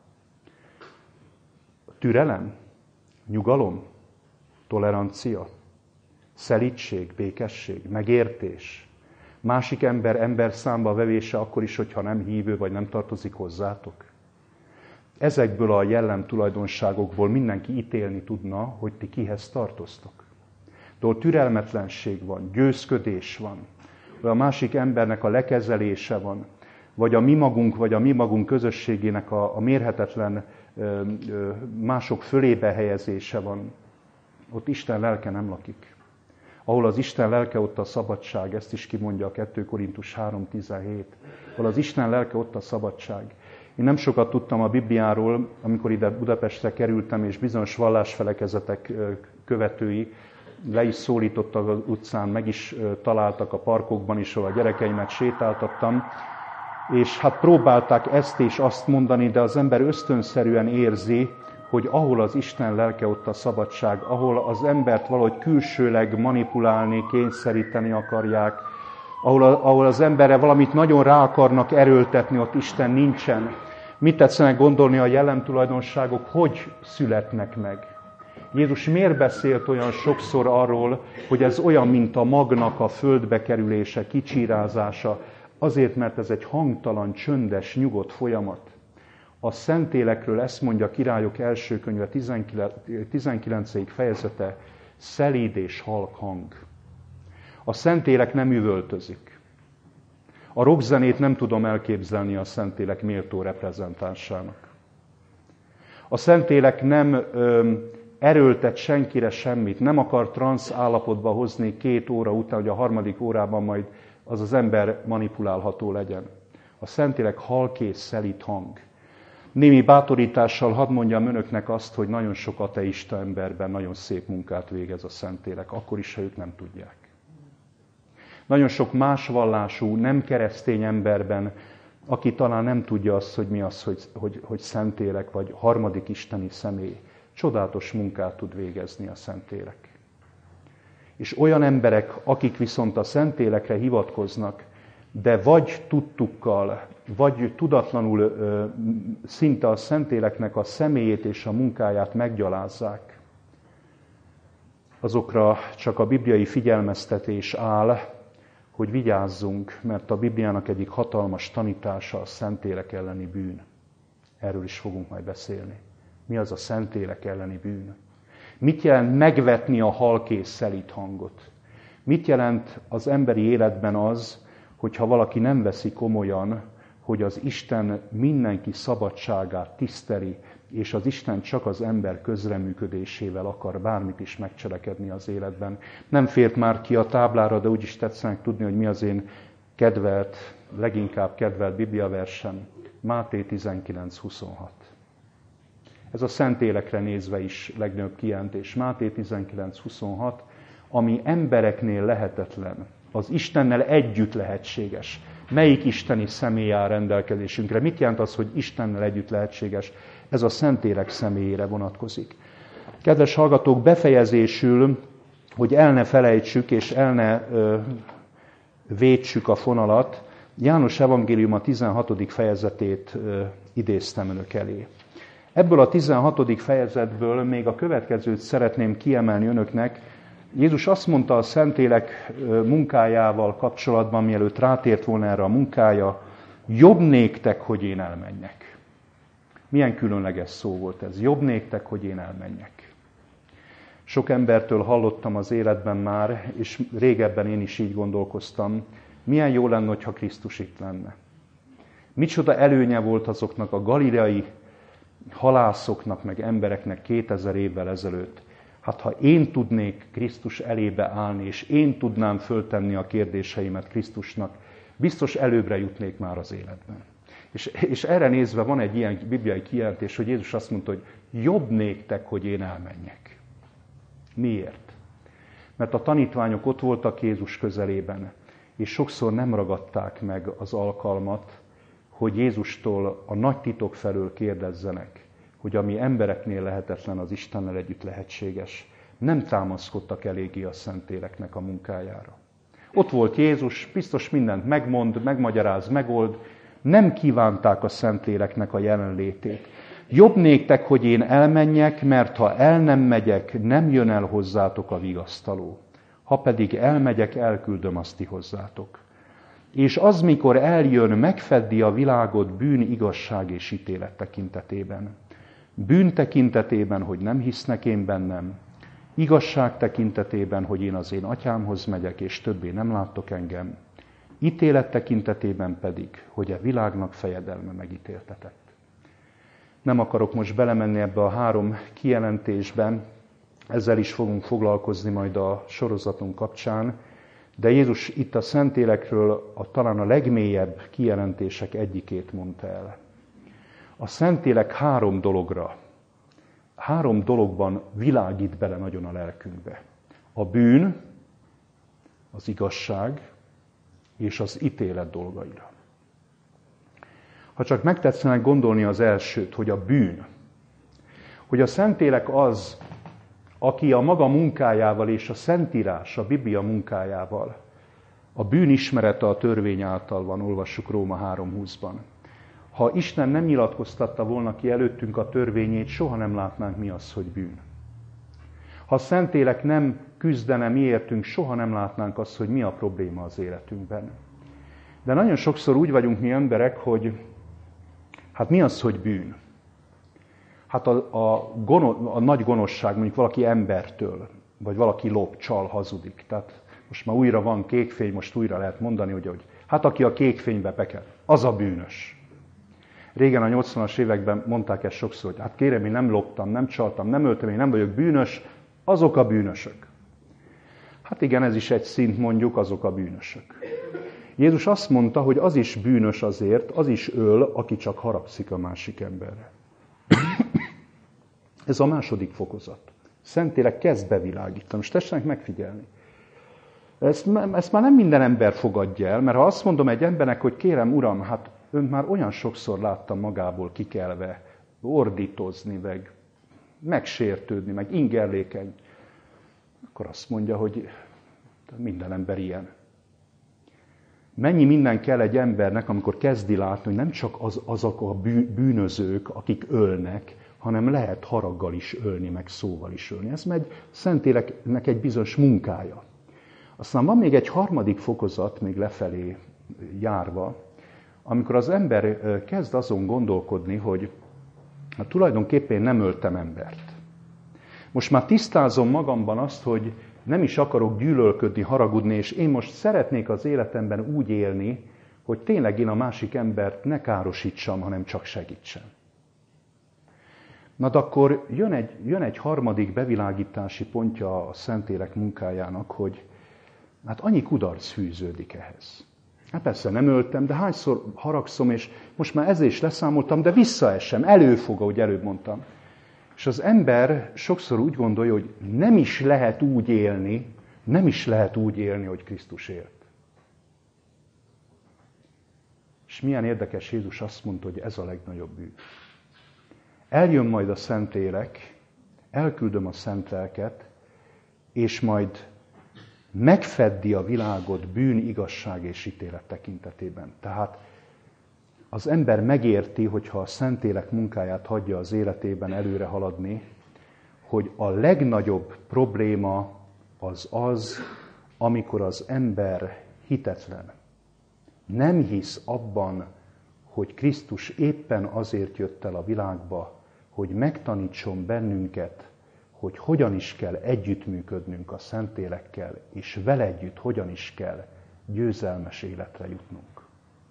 Türelem, nyugalom, tolerancia, szelídség, békesség, megértés, másik ember ember számba vevése akkor is, hogyha nem hívő vagy nem tartozik hozzátok. Ezekből a jellem tulajdonságokból mindenki ítélni tudna, hogy ti kihez tartoztok. De ahol türelmetlenség van, győzködés van, vagy a másik embernek a lekezelése van, vagy a mi magunk, vagy a mi magunk közösségének a, a mérhetetlen ö, ö, mások fölébe helyezése van, ott Isten lelke nem lakik. Ahol az Isten lelke, ott a szabadság, ezt is kimondja a kettő Korintus három tizenhét. Ahol az Isten lelke, ott a szabadság. Én nem sokat tudtam a Bibliáról, amikor ide Budapestre kerültem, és bizonyos vallásfelekezetek követői le is szólítottak az utcán, meg is találtak a parkokban is, ahol a gyerekeimet sétáltattam, és hát próbálták ezt és azt mondani, de az ember ösztönszerűen érzi, hogy ahol az Isten lelke, ott a szabadság, ahol az embert valahogy külsőleg manipulálni, kényszeríteni akarják, ahol, a, ahol az emberre valamit nagyon rá akarnak erőltetni, ott Isten nincsen. Mit tetszenek gondolni a jellemtulajdonságok, hogy születnek meg? Jézus miért beszélt olyan sokszor arról, hogy ez olyan, mint a magnak a földbe kerülése, kicsírázása? Azért, mert ez egy hangtalan, csöndes, nyugodt folyamat. A Szentélekről ezt mondja a Királyok első könyve tizenkilencedik fejezete, szelíd és halk hang. A Szentélek nem üvöltözik. A rockzenét nem tudom elképzelni a Szentélek méltó reprezentánsának. A Szentélek nem ö, erőltet senkire semmit, nem akar transz állapotba hozni két óra után, hogy a harmadik órában majd az az ember manipulálható legyen. A Szentélek halk és szelíd hang. Némi bátorítással hadd mondjam önöknek azt, hogy nagyon sok ateista emberben nagyon szép munkát végez a Szentélek, akkor is, ha ők nem tudják. Nagyon sok más vallású, nem keresztény emberben, aki talán nem tudja azt, hogy mi az, hogy, hogy, hogy Szentélek, vagy harmadik isteni személy, csodálatos munkát tud végezni a Szentélek. És olyan emberek, akik viszont a Szentélekre hivatkoznak, de vagy tudtukkal, vagy tudatlanul szinte a Szentéleknek a személyét és a munkáját meggyalázzák, azokra csak a bibliai figyelmeztetés áll, hogy vigyázzunk, mert a Bibliának egyik hatalmas tanítása a Szentélek elleni bűn. Erről is fogunk majd beszélni. Mi az a Szentélek elleni bűn? Mit jelent megvetni a halk és szelíd hangot? Mit jelent az emberi életben az, hogyha valaki nem veszi komolyan, hogy az Isten mindenki szabadságát tiszteli, és az Isten csak az ember közreműködésével akar bármit is megcselekedni az életben. Nem fért már ki a táblára, de úgyis tetszenek tudni, hogy mi az én kedvelt, leginkább kedvelt bibliaversem. Máté tizenkilenc huszonhat. Ez a Szentélekre nézve is legnagyobb kijelentés. Máté tizenkilenc huszonhat, ami embereknél lehetetlen, az Istennel együtt lehetséges. Melyik isteni személy áll rendelkezésünkre? Mit jelent az, hogy Istennel együtt lehetséges? Ez a Szentélek személyére vonatkozik. Kedves hallgatók, befejezésül, hogy el ne felejtsük és el ne ö, vétsük a fonalat, János evangélium a tizenhatodik fejezetét ö, idéztem önök elé. Ebből a tizenhatodik fejezetből még a következőt szeretném kiemelni önöknek. Jézus azt mondta a Szentélek munkájával kapcsolatban, mielőtt rátért volna erre a munkája, jobb néktek, hogy én elmenjek. Milyen különleges szó volt ez, jobb néktek, hogy én elmenjek. Sok embertől hallottam az életben már, és régebben én is így gondolkoztam, milyen jó lenne, ha Krisztus itt lenne. Micsoda előnye volt azoknak a galileai halászoknak, meg embereknek kétezer évvel ezelőtt. Hát ha én tudnék Krisztus elébe állni, és én tudnám föltenni a kérdéseimet Krisztusnak, biztos előbbre jutnék már az életben. És, és erre nézve van egy ilyen bibliai kijelentés, hogy Jézus azt mondta, hogy jobb néktek, hogy én elmenjek. Miért? Mert a tanítványok ott voltak Jézus közelében, és sokszor nem ragadták meg az alkalmat, hogy Jézustól a nagy titok felől kérdezzenek, hogy ami embereknél lehetetlen, az Istennel együtt lehetséges. nem támaszkodtak eléggé a Szentléleknek a munkájára. Ott volt Jézus, biztos mindent megmond, megmagyaráz, megold, nem kívánták a Szentléleknek a jelenlétét. Jobb néktek, hogy én elmenjek, mert ha el nem megyek, nem jön el hozzátok a vigasztaló. Ha pedig elmegyek, elküldöm azt ti hozzátok. És az, mikor eljön, megfeddi a világot bűn, igazság és ítélet tekintetében. Bűn tekintetében, hogy nem hisznek én bennem. Igazság tekintetében, hogy én az én atyámhoz megyek, és többé nem láttok engem. Ítélet tekintetében pedig, hogy a világnak fejedelme megítéltetett. Nem akarok most belemenni ebbe a három kijelentésben, ezzel is fogunk foglalkozni majd a sorozatunk kapcsán, de Jézus itt a Szentlélekről a, talán a legmélyebb kijelentések egyikét mondta el. A Szentlélek három dologra, három dologban világít bele nagyon a lelkünkbe. A bűn, az igazság és az ítélet dolgaira. Ha csak megtetszenek gondolni az elsőt, hogy a bűn, hogy a Szentlélek az, aki a maga munkájával és a Szentírás, a Biblia munkájával, a bűn ismerete a törvény által van, olvassuk Róma három húszban. Ha Isten nem nyilatkoztatta volna ki előttünk a törvényét, soha nem látnánk, mi az, hogy bűn. Ha a Szentlélek nem küzdene miértünk, soha nem látnánk azt, hogy mi a probléma az életünkben. De nagyon sokszor úgy vagyunk mi emberek, hogy hát mi az, hogy bűn? Hát a, a, gono, a nagy gonoszság, mondjuk valaki embertől, vagy valaki lop, csal, hazudik. Tehát most már újra van kékfény, most újra lehet mondani, hogy, hogy hát aki a kékfénybe bekel, az a bűnös. Régen a nyolcvanas években mondták ezt sokszor, hogy hát kérem, én nem loptam, nem csaltam, nem öltem, én nem vagyok bűnös, azok a bűnösök. Hát igen, ez is egy szint mondjuk, azok a bűnösök. Jézus azt mondta, hogy az is bűnös azért, az is öl, aki csak haragszik a másik emberre. Ez a második fokozat. Szentlélek kezd bevilágítani. Most tessenek megfigyelni. Ezt, ezt már nem minden ember fogadja el, mert ha azt mondom egy embernek, hogy kérem, uram, hát önt már olyan sokszor láttam magából kikelve, ordítozni, meg megsértődni, meg ingerlékeny, akkor azt mondja, hogy minden ember ilyen. Mennyi minden kell egy embernek, amikor kezdi látni, hogy nem csak az, azok a bűnözők, akik ölnek, hanem lehet haraggal is ölni, meg szóval is ölni. Ez megy Szentléleknek egy bizonyos munkája. Aztán van még egy harmadik fokozat, még lefelé járva, amikor az ember kezd azon gondolkodni, hogy hát tulajdonképpen nem öltem embert. Most már tisztázom magamban azt, hogy nem is akarok gyűlölködni, haragudni, és én most szeretnék az életemben úgy élni, hogy tényleg én a másik embert ne károsítsam, hanem csak segítsem. Na de akkor jön egy, jön egy harmadik bevilágítási pontja a Szentlélek munkájának, hogy hát annyi kudarc fűződik ehhez. Hát persze nem öltem, de hányszor haragszom, és most már ezért is leszámoltam, de visszaesem, előfog, ahogy előbb mondtam. És az ember sokszor úgy gondolja, hogy nem is lehet úgy élni, nem is lehet úgy élni, hogy Krisztus élt. És milyen érdekes, Jézus azt mondta, hogy ez a legnagyobb bűn. Eljön majd a Szentlélek, elküldöm a Szent Lelket, és majd megfeddi a világot bűn, igazság és ítélet tekintetében. Tehát az ember megérti, hogyha a Szentlélek munkáját hagyja az életében előre haladni, hogy a legnagyobb probléma az az, amikor az ember hitetlen. Nem hisz abban, hogy Krisztus éppen azért jött el a világba, hogy megtanítson bennünket, hogy hogyan is kell együttműködnünk a Szentlélekkel, és vele együtt hogyan is kell győzelmes életre jutnunk.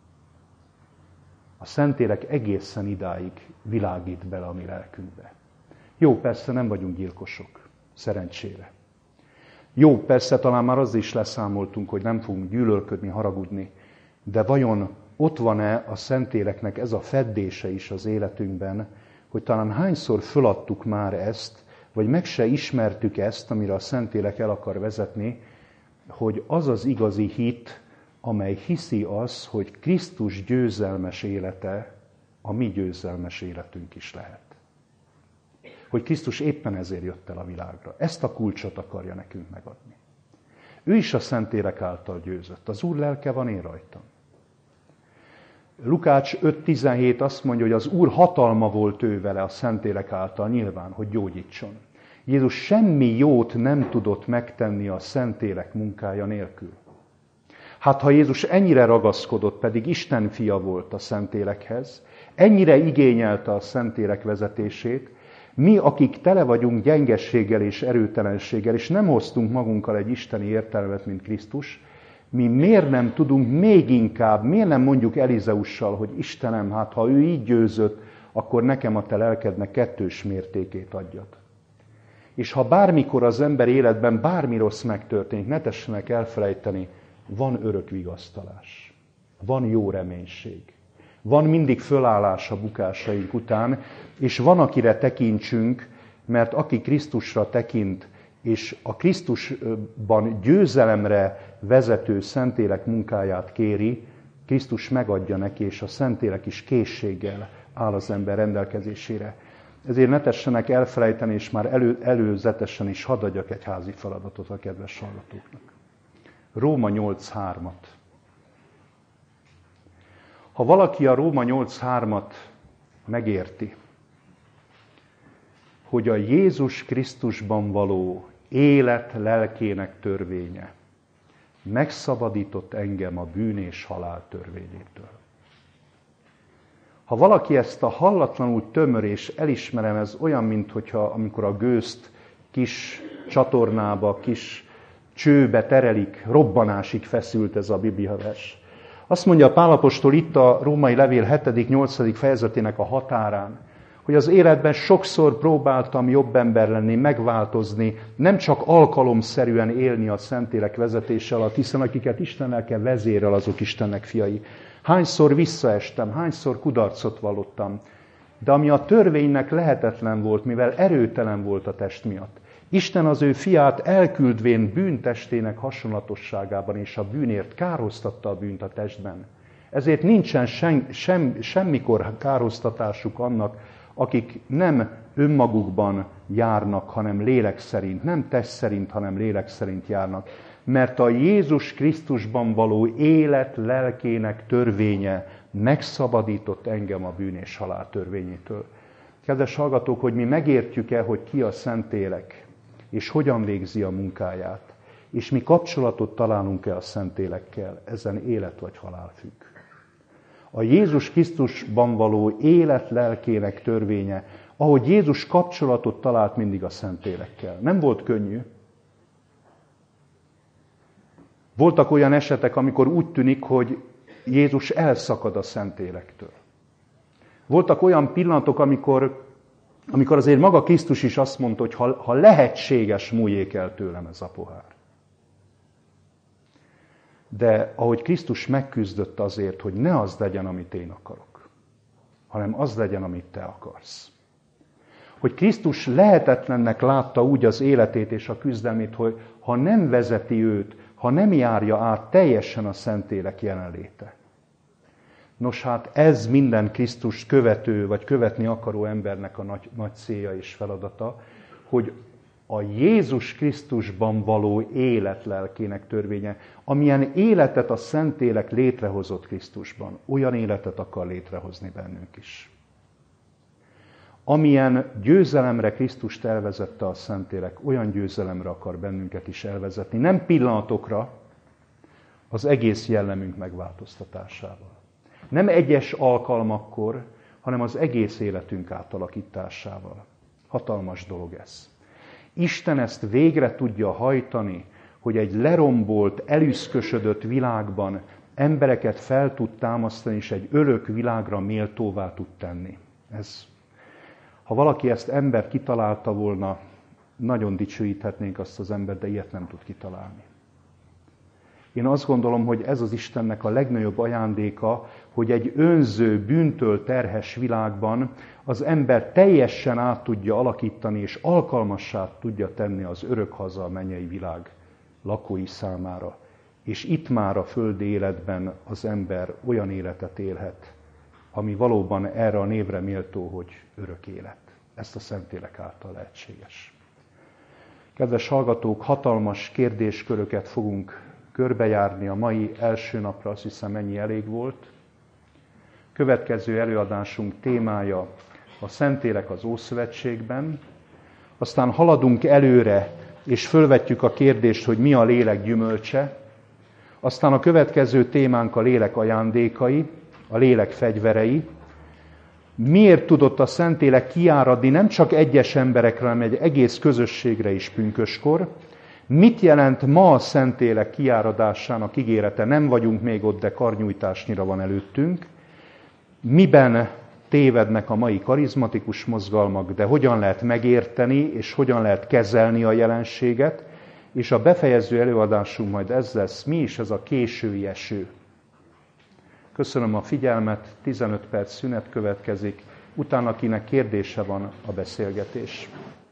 A Szentlélek egészen idáig világít bele a mi lelkünkbe. Jó, persze nem vagyunk gyilkosok, szerencsére. Jó, persze talán már azzal is leszámoltunk, hogy nem fogunk gyűlölködni, haragudni, de vajon ott van-e a Szentléleknek ez a feddése is az életünkben, hogy talán hányszor föladtuk már ezt, vagy meg se ismertük ezt, amire a Szentlélek el akar vezetni, hogy az az igazi hit, amely hiszi az, hogy Krisztus győzelmes élete a mi győzelmes életünk is lehet. hogy Krisztus éppen ezért jött el a világra. Ezt a kulcsot akarja nekünk megadni. Ő is a Szentlélek által győzött. Az Úr lelke van én rajtam. Lukács öt tizenhét azt mondja, hogy az Úr hatalma volt ő vele a Szentlélek által nyilván, hogy gyógyítson. Jézus semmi jót nem tudott megtenni a Szentlélek munkája nélkül. Hát ha Jézus ennyire ragaszkodott, pedig Isten fia volt a Szentlélekhez, ennyire igényelte a Szentlélek vezetését, mi, akik tele vagyunk gyengességgel és erőtelenséggel, és nem hoztunk magunkkal egy isteni értelmet, mint Krisztus, mi miért nem tudunk még inkább, miért nem mondjuk Elizeussal, hogy Istenem, hát ha ő így győzött, akkor nekem a te lelkednek kettős mértékét adjad. És ha bármikor az ember életben bármi rossz megtörténik, ne tessenek elfelejteni, van örök vigasztalás, van jó reménység, van mindig fölállás a bukásaink után, és van, akire tekintsünk, mert aki Krisztusra tekint, és a Krisztusban győzelemre vezető Szentlélek munkáját kéri, Krisztus megadja neki, és a Szentlélek is készséggel áll az ember rendelkezésére. Ezért ne tessenek elfelejteni, és már elő, előzetesen is hadd adjak egy házi feladatot a kedves hallgatóknak. Róma nyolc hármat. Ha valaki a Róma nyolc hármat megérti, hogy a Jézus Krisztusban való élet lelkének törvénye megszabadított engem a bűn és halál törvényétől. Ha valaki ezt a hallatlanul tömör és elismerem, ez olyan, mint hogyha amikor a gőzt kis csatornába, kis csőbe terelik, robbanásig feszült ez a bibliavers. Azt mondja Pál apostol itt a római levél hetedik-nyolcadik fejezetének a határán, hogy az életben sokszor próbáltam jobb ember lenni, megváltozni, nem csak alkalomszerűen élni a Szentlélek vezetése alatt, hiszen akiket Isten lelke vezérel, azok Istennek fiai. Hányszor visszaestem, hányszor kudarcot vallottam, de ami a törvénynek lehetetlen volt, mivel erőtelen volt a test miatt. Isten az ő fiát elküldvén bűntestének hasonlatosságában, és a bűnért károztatta a bűnt a testben. Ezért nincsen sem, sem, semmikor károztatásuk annak, akik nem önmagukban járnak, hanem lélek szerint, nem test szerint, hanem lélek szerint járnak. Mert a Jézus Krisztusban való élet lelkének törvénye megszabadított engem a bűn és halál törvényétől. Kedves hallgatók, hogy mi megértjük-e, hogy ki a Szentlélek, és hogyan végzi a munkáját, és mi kapcsolatot találunk-e a Szentlélekkel, ezen élet vagy halál függ. A Jézus Krisztusban való élet lelkének törvénye, ahogy Jézus kapcsolatot talált mindig a Szentlélekkel. Nem volt könnyű. Voltak olyan esetek, amikor úgy tűnik, hogy Jézus elszakad a Szentlélektől. Voltak olyan pillanatok, amikor, amikor azért maga Krisztus is azt mondta, hogy ha, ha lehetséges, múljék el tőlem ez a pohár. De ahogy Krisztus megküzdött azért, hogy ne az legyen, amit én akarok, hanem az legyen, amit te akarsz. Hogy Krisztus lehetetlennek látta úgy az életét és a küzdelmét, hogy ha nem vezeti őt, ha nem járja át teljesen a Szentlélek jelenléte. Nos hát ez minden Krisztus követő, vagy követni akaró embernek a nagy, nagy célja és feladata, hogy a Jézus Krisztusban való élet lelkének törvénye, amilyen életet a Szentlélek létrehozott Krisztusban, olyan életet akar létrehozni bennünk is. Amilyen győzelemre Krisztust elvezette a Szentlélek, olyan győzelemre akar bennünket is elvezetni. Nem pillanatokra, az egész jellemünk megváltoztatásával. Nem egyes alkalmakkor, hanem az egész életünk átalakításával. Hatalmas dolog ez. Isten ezt végre tudja hajtani, hogy egy lerombolt, elüszkösödött világban embereket fel tud támasztani, és egy örök világra méltóvá tud tenni. Ez, ha valaki ezt ember kitalálta volna, nagyon dicsőíthetnénk azt az embert, de ilyet nem tud kitalálni. Én azt gondolom, hogy ez az Istennek a legnagyobb ajándéka, hogy egy önző, bűntől terhes világban az ember teljesen át tudja alakítani, és alkalmassá tudja tenni az örökhaza, a mennyei világ lakói számára. És itt már a földi életben az ember olyan életet élhet, ami valóban erre a névre méltó, hogy örök élet. ezt a Szentlélek által lehetséges. Kedves hallgatók, hatalmas kérdésköröket fogunk körbejárni a mai első napra, azt hiszem ennyi elég volt. Következő előadásunk témája a Szentlélek az Ószövetségben, aztán haladunk előre, és fölvetjük a kérdést, hogy mi a lélek gyümölcse, aztán a következő témánk a lélek ajándékai, a lélek fegyverei. Miért tudott a Szentlélek kiáradni nem csak egyes emberekre, hanem egy egész közösségre is pünköskor? Mit jelent ma a Szentlélek kiáradásának ígérete? Nem vagyunk még ott, de karnyújtásnyira van előttünk. Miben tévednek a mai karizmatikus mozgalmak, de hogyan lehet megérteni, és hogyan lehet kezelni a jelenséget? És a befejező előadásunk majd ez lesz, mi is ez a késői eső. Köszönöm a figyelmet, tizenöt perc szünet következik, utána akinek kérdése van, a beszélgetés.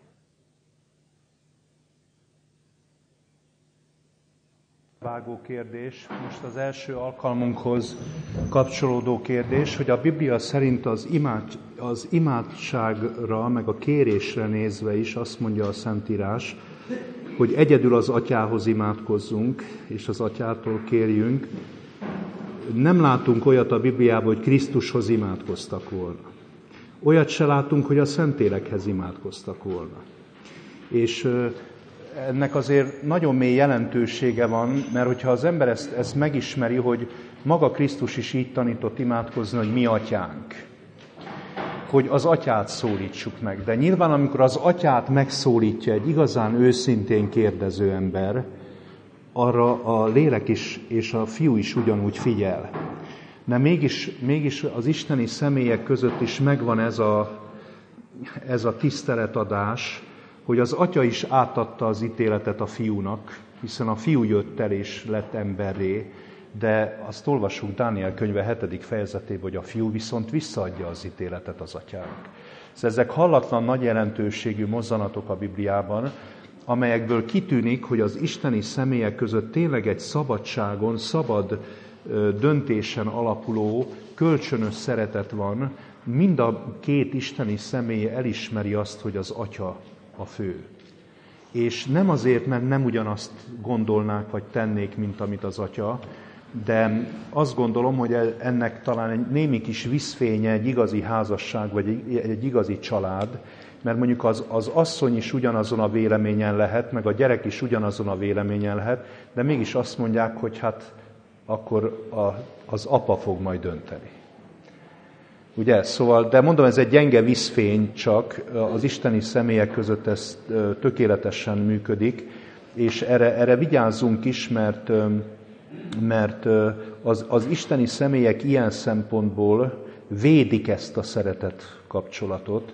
Vágó kérdés, most az első alkalmunkhoz kapcsolódó kérdés, hogy a Biblia szerint az, imád, az imádságra, meg a kérésre nézve is azt mondja a Szentírás, hogy egyedül az Atyához imádkozzunk, és az Atyától kérjünk. Nem látunk olyat a Bibliában, hogy Krisztushoz imádkoztak volna. Olyat se látunk, hogy a Szentlélekhez imádkoztak volna. És ennek azért nagyon mély jelentősége van, mert hogyha az ember ezt, ezt megismeri, hogy maga Krisztus is így tanított imádkozni, hogy mi Atyánk, hogy az Atyát szólítsuk meg. De nyilván, amikor az Atyát megszólítja egy igazán őszintén kérdező ember, arra a lélek is és a fiú is ugyanúgy figyel. De mégis, mégis az isteni személyek között is megvan ez a, ez a tiszteletadás, hogy az Atya is átadta az ítéletet a fiúnak, hiszen a fiú jött el és lett emberré, de azt olvassuk Dániel könyve hetedik fejezetében, hogy a fiú viszont visszaadja az ítéletet az Atyának. Szóval ezek hallatlan nagy jelentőségű mozzanatok a Bibliában, amelyekből kitűnik, hogy az isteni személyek között tényleg egy szabadságon, szabad döntésen alapuló, kölcsönös szeretet van. Mind a két isteni személy elismeri azt, hogy az Atya a fő. És nem azért, mert nem ugyanazt gondolnák, vagy tennék, mint amit az Atya, de azt gondolom, hogy ennek talán egy némi kis vízfénye egy igazi házasság, vagy egy, egy igazi család, mert mondjuk az, az asszony is ugyanazon a véleményen lehet, meg a gyerek is ugyanazon a véleményen lehet, de mégis azt mondják, hogy hát akkor a, az apa fog majd dönteni. Ugye? Szóval, de mondom, ez egy gyenge vízfény csak, az isteni személyek között ez tökéletesen működik, és erre, erre vigyázzunk is, mert, mert az, az isteni személyek ilyen szempontból védik ezt a szeretet kapcsolatot.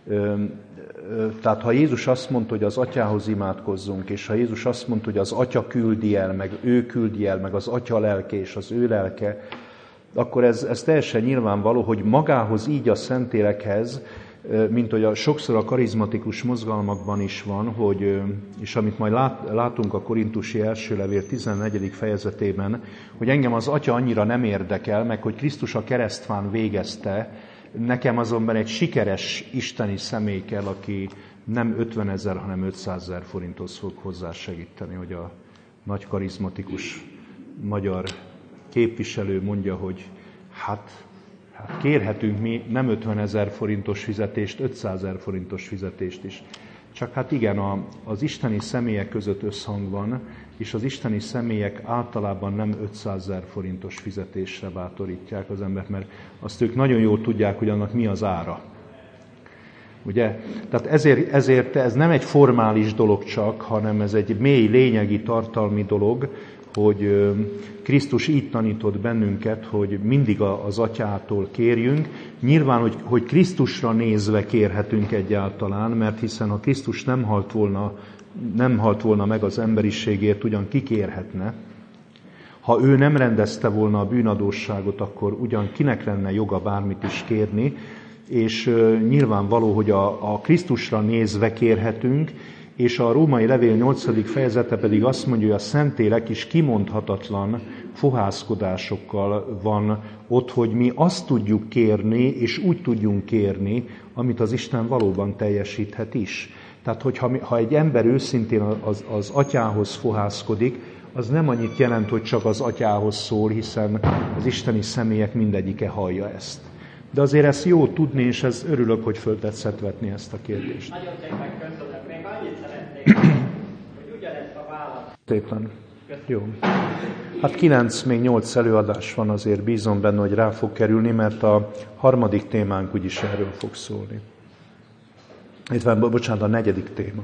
Tehát ha Jézus azt mondta, hogy az Atyához imádkozzunk, és ha Jézus azt mondta, hogy az Atya küldi el, meg ő küldi el, meg az Atya lelke és az ő lelke, akkor ez, ez teljesen nyilvánvaló, hogy magához így a Szentlélekhez, mint hogy a, sokszor a karizmatikus mozgalmakban is van, hogy, és amit majd lát, látunk a Korintusi első levél tizennegyedik fejezetében, hogy engem az Atya annyira nem érdekel, meg hogy Krisztus a keresztfán végezte, nekem azonban egy sikeres isteni személy kell, aki nem ötvenezer, hanem ötszázezer forinthoz fog hozzá segíteni, hogy a nagy karizmatikus magyar képviselő mondja, hogy hát, hát kérhetünk mi nem ötvenezer forintos fizetést, ötszázezer forintos fizetést is. Csak hát igen, a, az isteni személyek között összhang van, és az isteni személyek általában nem ötszázezer forintos fizetésre bátorítják az embert, mert azt ők nagyon jól tudják, hogy annak mi az ára. Ugye? Tehát ezért, ezért ez nem egy formális dolog csak, hanem ez egy mély, lényegi, tartalmi dolog, hogy Krisztus így tanított bennünket, hogy mindig az Atyától kérjünk. Nyilván, hogy, hogy Krisztusra nézve kérhetünk egyáltalán, mert hiszen ha Krisztus nem halt volna, nem halt volna meg az emberiségért, ugyan kikérhetne. Ha ő nem rendezte volna a bűnadósságot, akkor ugyan kinek lenne joga bármit is kérni, és nyilvánvaló, hogy a, a Krisztusra nézve kérhetünk, És a római levél nyolcadik fejezete pedig azt mondja, hogy a Szentlélek is kimondhatatlan fohászkodásokkal van ott, hogy mi azt tudjuk kérni, és úgy tudjunk kérni, amit az Isten valóban teljesíthet is. Tehát, hogyha ha egy ember őszintén az, az atyához fohászkodik, az nem annyit jelent, hogy csak az atyához szól, hiszen az isteni személyek mindegyike hallja ezt. De azért ezt jó tudni, és ez örülök, hogy föltetszett vetni ezt a kérdést. Nagyon szépen köszönöm. Még annyit szeretnék, hogy ugyanezt a választ. Szépen. Jó. Hát kilenc, még nyolc előadás van, azért bízom benne, hogy rá fog kerülni, mert a harmadik témánk úgyis erről fog szólni. Itt van, bocsánat, a negyedik téma.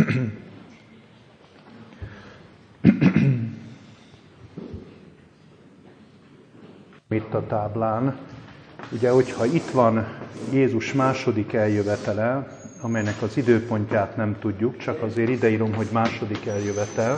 Itt a táblán. Ugye, hogyha itt van Jézus második eljövetele, amelynek az időpontját nem tudjuk, csak azért ideírom, hogy második eljövetel,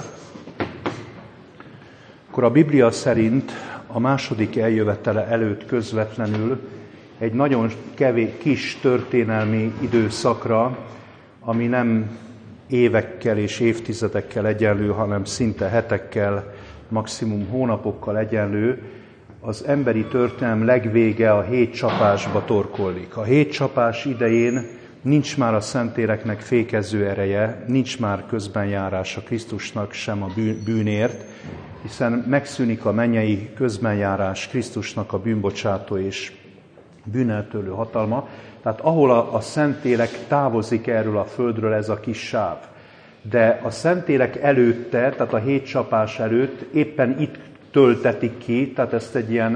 akkor a Biblia szerint a második eljövetele előtt közvetlenül egy nagyon kevés, kis történelmi időszakra, ami nem évekkel és évtizedekkel egyenlő, hanem szinte hetekkel, maximum hónapokkal egyenlő, az emberi történelem legvége a hét csapásba torkollik. A hét csapás idején nincs már a Szentléleknek fékező ereje, nincs már közbenjárás a Krisztusnak sem a bűnért, hiszen megszűnik a mennyei közbenjárás, Krisztusnak a bűnbocsátó és bűneltörlő hatalma. Tehát ahol a, a Szentlélek távozik erről a földről, ez a kis sáv. De a Szentlélek előtte, tehát a hét csapás előtt éppen itt töltetik ki, tehát ezt egy ilyen,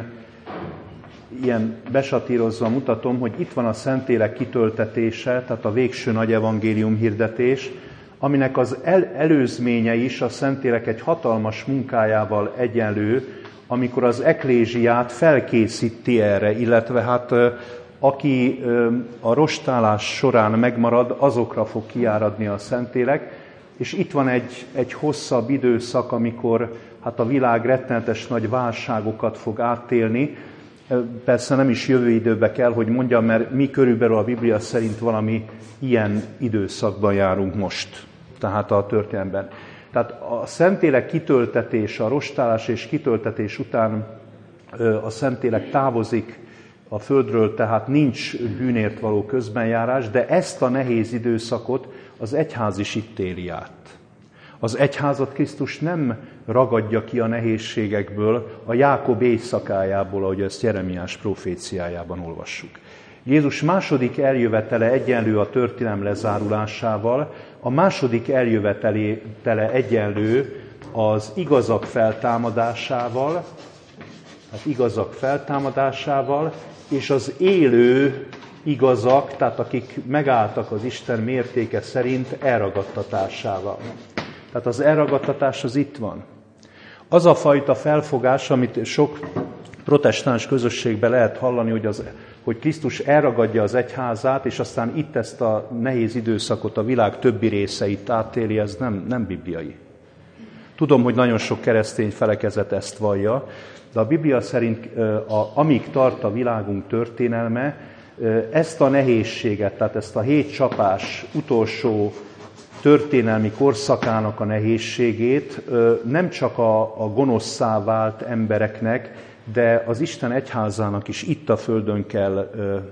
ilyen besatírozva mutatom, hogy itt van a Szentlélek kitöltetése, tehát a végső nagy evangélium hirdetés, aminek az el, előzménye is a Szentlélek egy hatalmas munkájával egyenlő, amikor az eklézsiát felkészíti erre, illetve hát aki a rostálás során megmarad, azokra fog kiáradni a Szentlélek, és itt van egy, egy hosszabb időszak, amikor hát a világ rettenetes nagy válságokat fog átélni. Persze nem is jövő időbe kell, hogy mondjam, mert mi körülbelül a Biblia szerint valami ilyen időszakban járunk most, tehát a történelemben. Tehát a Szentlélek kitöltetés, a rostálás és kitöltetés után a Szentlélek távozik a földről, tehát nincs bűnért való közbenjárás, de ezt a nehéz időszakot az egyház is itt éli át. Az egyházat Krisztus nem ragadja ki a nehézségekből, a Jákob éjszakájából, ahogy ezt Jeremiás proféciájában olvassuk. Jézus második eljövetele egyenlő a történelem lezárulásával, a második eljövetele egyenlő az igazak feltámadásával, tehát igazak feltámadásával, és az élő igazak, tehát akik megálltak az Isten mértéke szerint elragadtatásával. Tehát az elragadtatás az itt van. Az a fajta felfogás, amit sok protestáns közösségben lehet hallani, hogy, az, hogy Krisztus elragadja az egyházát, és aztán itt ezt a nehéz időszakot a világ többi részeit átéli, ez nem, nem bibliai. Tudom, hogy nagyon sok keresztény felekezet ezt vallja, de a Biblia szerint, a, amíg tart a világunk történelme, ezt a nehézséget, tehát ezt a hét csapás utolsó történelmi korszakának a nehézségét nem csak a, a gonoszszá vált embereknek, de az Isten egyházának is itt a földön kell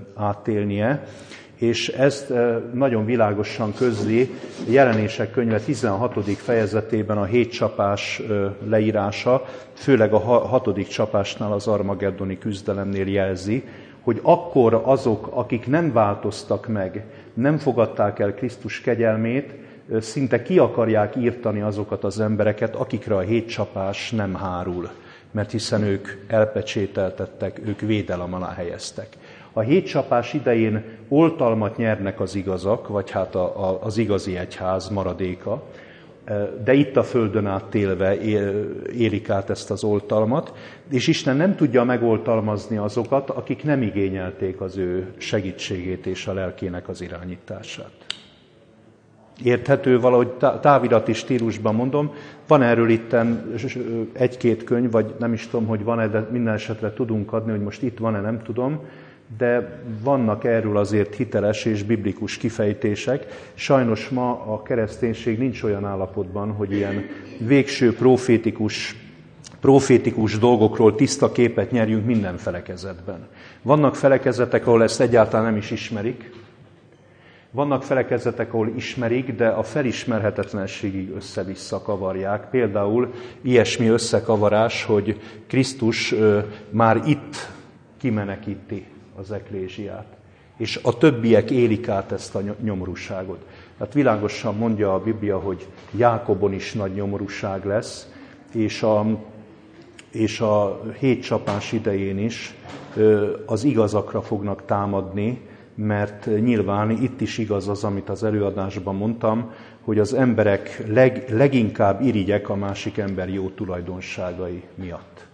átélnie, és ezt nagyon világosan közli Jelenések könyve tizenhatodik fejezetében a hét csapás leírása, főleg a hatodik csapásnál, az armageddoni küzdelemnél jelzi, hogy akkor azok, akik nem változtak meg, nem fogadták el Krisztus kegyelmét, szinte ki akarják írtani azokat az embereket, akikre a hét csapás nem hárul, mert hiszen ők elpecsételtettek, ők védelem alá helyeztek. A hét csapás idején oltalmat nyernek az igazak, vagy hát a, a, az igazi egyház maradéka, de itt a földön áttélve élik át ezt az oltalmat, és Isten nem tudja megoltalmazni azokat, akik nem igényelték az ő segítségét és a lelkének az irányítását. Érthető valahogy távirati stílusban mondom, van erről itten egy-két könyv, vagy nem is tudom, hogy van-e, de minden esetre tudunk adni, hogy most itt van-e, nem tudom, de vannak erről azért hiteles és biblikus kifejtések. Sajnos ma a kereszténység nincs olyan állapotban, hogy ilyen végső profétikus, profétikus dolgokról tiszta képet nyerjünk minden felekezetben. Vannak felekezetek, ahol ezt egyáltalán nem is ismerik. Vannak felekezetek, ahol ismerik, de a felismerhetetlenségig össze-vissza kavarják. Például ilyesmi összekavarás, hogy Krisztus ö, már itt kimenekíti az eklézsiát, és a többiek élik át ezt a nyomorúságot. Tehát világosan mondja a Biblia, hogy Jákobon is nagy nyomorúság lesz, és a, és a hét csapás idején is ö, az igazakra fognak támadni, mert nyilván itt is igaz az, amit az előadásban mondtam, hogy az emberek leg, leginkább irigyek a másik ember jó tulajdonságai miatt.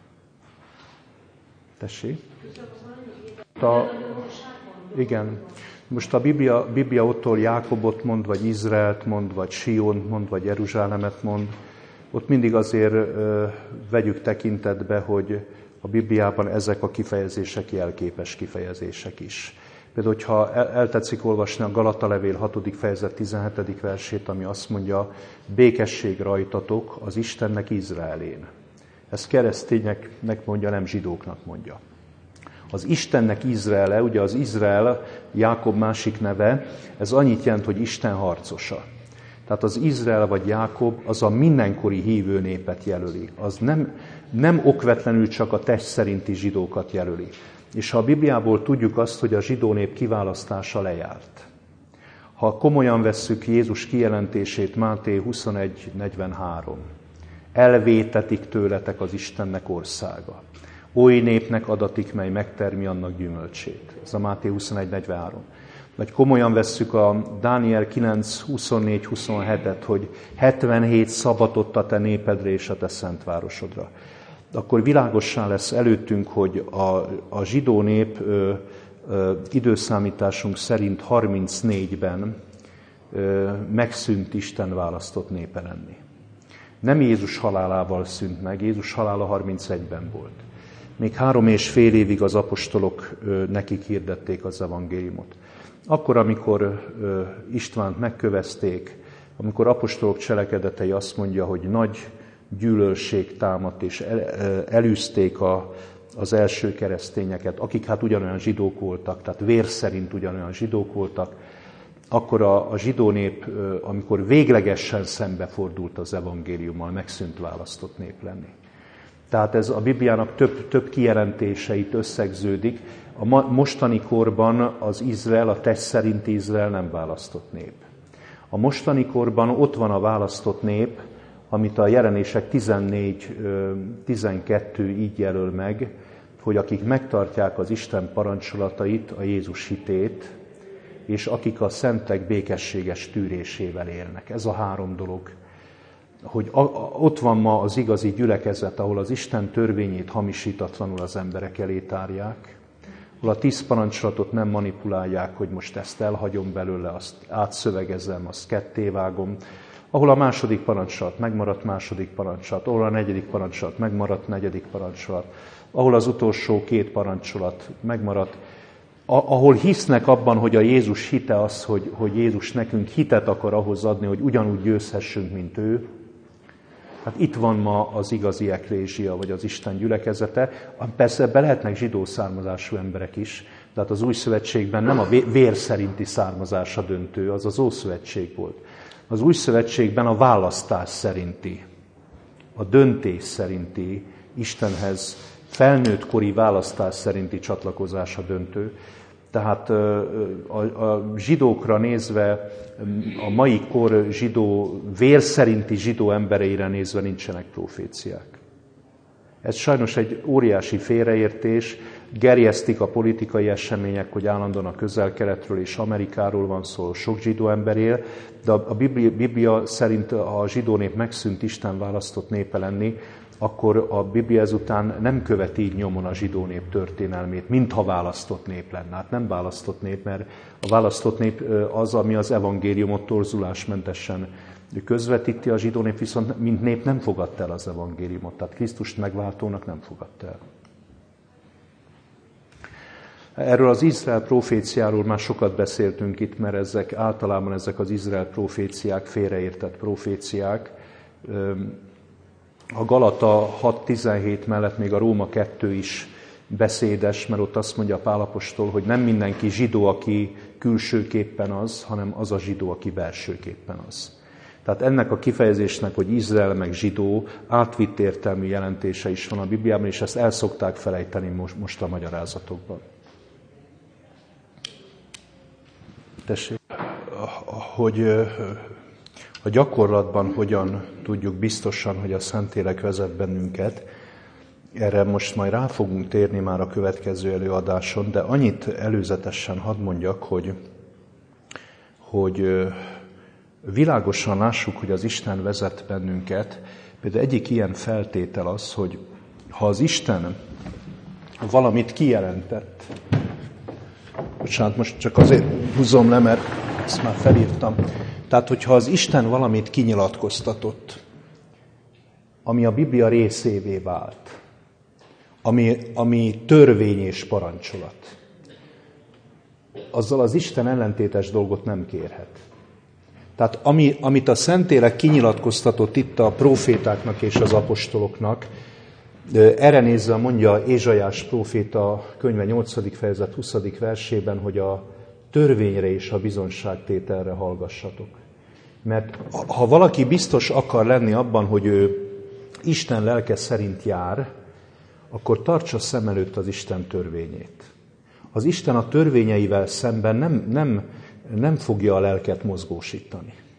Tessék? A, igen. Most a Biblia, Biblia ottól Jákobot mond, vagy Izraelt mond, vagy Siont mond, vagy Jeruzsálemet mond. Ott mindig azért ö, vegyük tekintetbe, hogy a Bibliában ezek a kifejezések jelképes kifejezések is. Például, hogyha eltetszik olvasni a Galata levél hatodik fejezet tizenhetedik versét, ami azt mondja, békesség rajtatok az Istennek Izraelén. Ez keresztényeknek mondja, nem zsidóknak mondja. Az Istennek Izraele, ugye az Izrael, Jákob másik neve, ez annyit jelent, hogy Isten harcosa. Tehát az Izrael vagy Jákob az a mindenkori hívő népet jelöli. Az nem, nem okvetlenül csak a test szerinti zsidókat jelöli. És ha a Bibliából tudjuk azt, hogy a zsidó nép kiválasztása lejárt. Ha komolyan vesszük Jézus kijelentését, Máté huszonegy negyvenhárom. Elvétetik tőletek az Istennek országa. Oly népnek adatik, mely megtermi annak gyümölcsét. Ez a Máté huszonegy negyvenhárom. Vagy komolyan vesszük a Dániel kilenc huszonnégy huszonhetet, hogy hetvenhét szabatot a te népedre és a te szent városodra. Akkor világossá lesz előttünk, hogy a, a zsidó nép ö, ö, időszámításunk szerint harmincnégyben ö, megszűnt Isten választott népe lenni. Nem Jézus halálával szűnt meg, Jézus halála harmincegyben volt. Még három és fél évig az apostolok ö, nekik hirdették az evangéliumot. Akkor, amikor ö, Istvánt megkövezték, amikor apostolok cselekedetei azt mondja, hogy nagy gyűlölség támadt, és el, elűzték a, az első keresztényeket, akik hát ugyanolyan zsidók voltak, tehát vér szerint ugyanolyan zsidók voltak, akkor a, a zsidó nép, amikor véglegesen szembefordult az evangéliummal, megszűnt választott nép lenni. Tehát ez a Bibliának több, több kijelentéseit összegződik. A mostani korban az Izrael, a test szerinti Izrael nem választott nép. A mostani korban ott van a választott nép, amit a Jelenések tizennégy tizenkettő így jelöl meg, hogy akik megtartják az Isten parancsolatait, a Jézus hitét, és akik a szentek békességes tűrésével élnek. Ez a három dolog. Hogy a, a, ott van ma az igazi gyülekezet, ahol az Isten törvényét hamisítatlanul az emberek elé tárják, ahol a tíz parancsolatot nem manipulálják, hogy most ezt elhagyom belőle, azt átszövegezem, azt kettévágom, ahol a második parancsolat megmaradt második parancsolat, ahol a negyedik parancsolat megmaradt negyedik parancsolat, ahol az utolsó két parancsolat megmaradt, ahol hisznek abban, hogy a Jézus hite az, hogy, hogy Jézus nekünk hitet akar ahhoz adni, hogy ugyanúgy győzhessünk, mint ő. Hát itt van ma az igazi eklézsia, vagy az Isten gyülekezete. Persze ebben lehetnek zsidó származású emberek is, tehát az új szövetségben nem a vér szerinti származása döntő, az az Ószövetség volt. Az új szövetségben a választás szerinti, a döntés szerinti, Istenhez felnőttkori választás szerinti csatlakozása döntő. Tehát a, a zsidókra nézve, a mai kor zsidó, vér szerinti zsidó embereire nézve nincsenek proféciák. Ez sajnos egy óriási félreértés, gerjesztik a politikai események, hogy állandóan a Közel-Keletről és Amerikáról van szó, sok zsidó ember él, de a Biblia, Biblia szerint, ha a zsidó nép megszűnt Isten választott népe lenni, akkor a Biblia ezután nem követi így nyomon a zsidó nép történelmét, mintha választott nép lenne. Hát nem választott nép, mert a választott nép az, ami az evangéliumot torzulásmentesen közvetíti, a zsidó nép viszont mint nép nem fogadta el az evangéliumot, tehát Krisztust megváltónak nem fogadta el. Erről az Izrael proféciáról már sokat beszéltünk itt, mert ezek általában ezek az Izrael proféciák, félreértett proféciák. A Galata hat tizenhét mellett még a Róma kettő is beszédes, mert ott azt mondja Pál apostol, hogy nem mindenki zsidó, aki külsőképpen az, hanem az a zsidó, aki belsőképpen az. Tehát ennek a kifejezésnek, hogy Izrael meg zsidó, átvitt értelmű jelentése is van a Bibliában, és ezt el szokták felejteni most, most a magyarázatokban. Tessék, hogy a gyakorlatban hogyan tudjuk biztosan, hogy a Szentlélek vezet bennünket, erre most majd rá fogunk térni már a következő előadáson, de annyit előzetesen hadd mondjak, hogy, hogy világosan lássuk, hogy az Isten vezet bennünket. Például egyik ilyen feltétel az, hogy ha az Isten valamit kijelentett, bocsánat, most csak azért húzom le, mert ezt már felírtam. Tehát, hogyha az Isten valamit kinyilatkoztatott, ami a Biblia részévé vált, ami, ami törvény és parancsolat, azzal az Isten ellentétes dolgot nem kérhet. Tehát ami, amit a Szentlélek kinyilatkoztatott itt a profétáknak és az apostoloknak, erre nézve mondja Ézsaiás próféta könyve nyolcadik fejezet huszadik versében, hogy a törvényre és a bizonságtételre hallgassatok. Mert ha valaki biztos akar lenni abban, hogy ő Isten lelke szerint jár, akkor tartsa szem előtt az Isten törvényét. Az Isten a törvényeivel szemben nem, nem, nem fogja a lelket mozgósítani.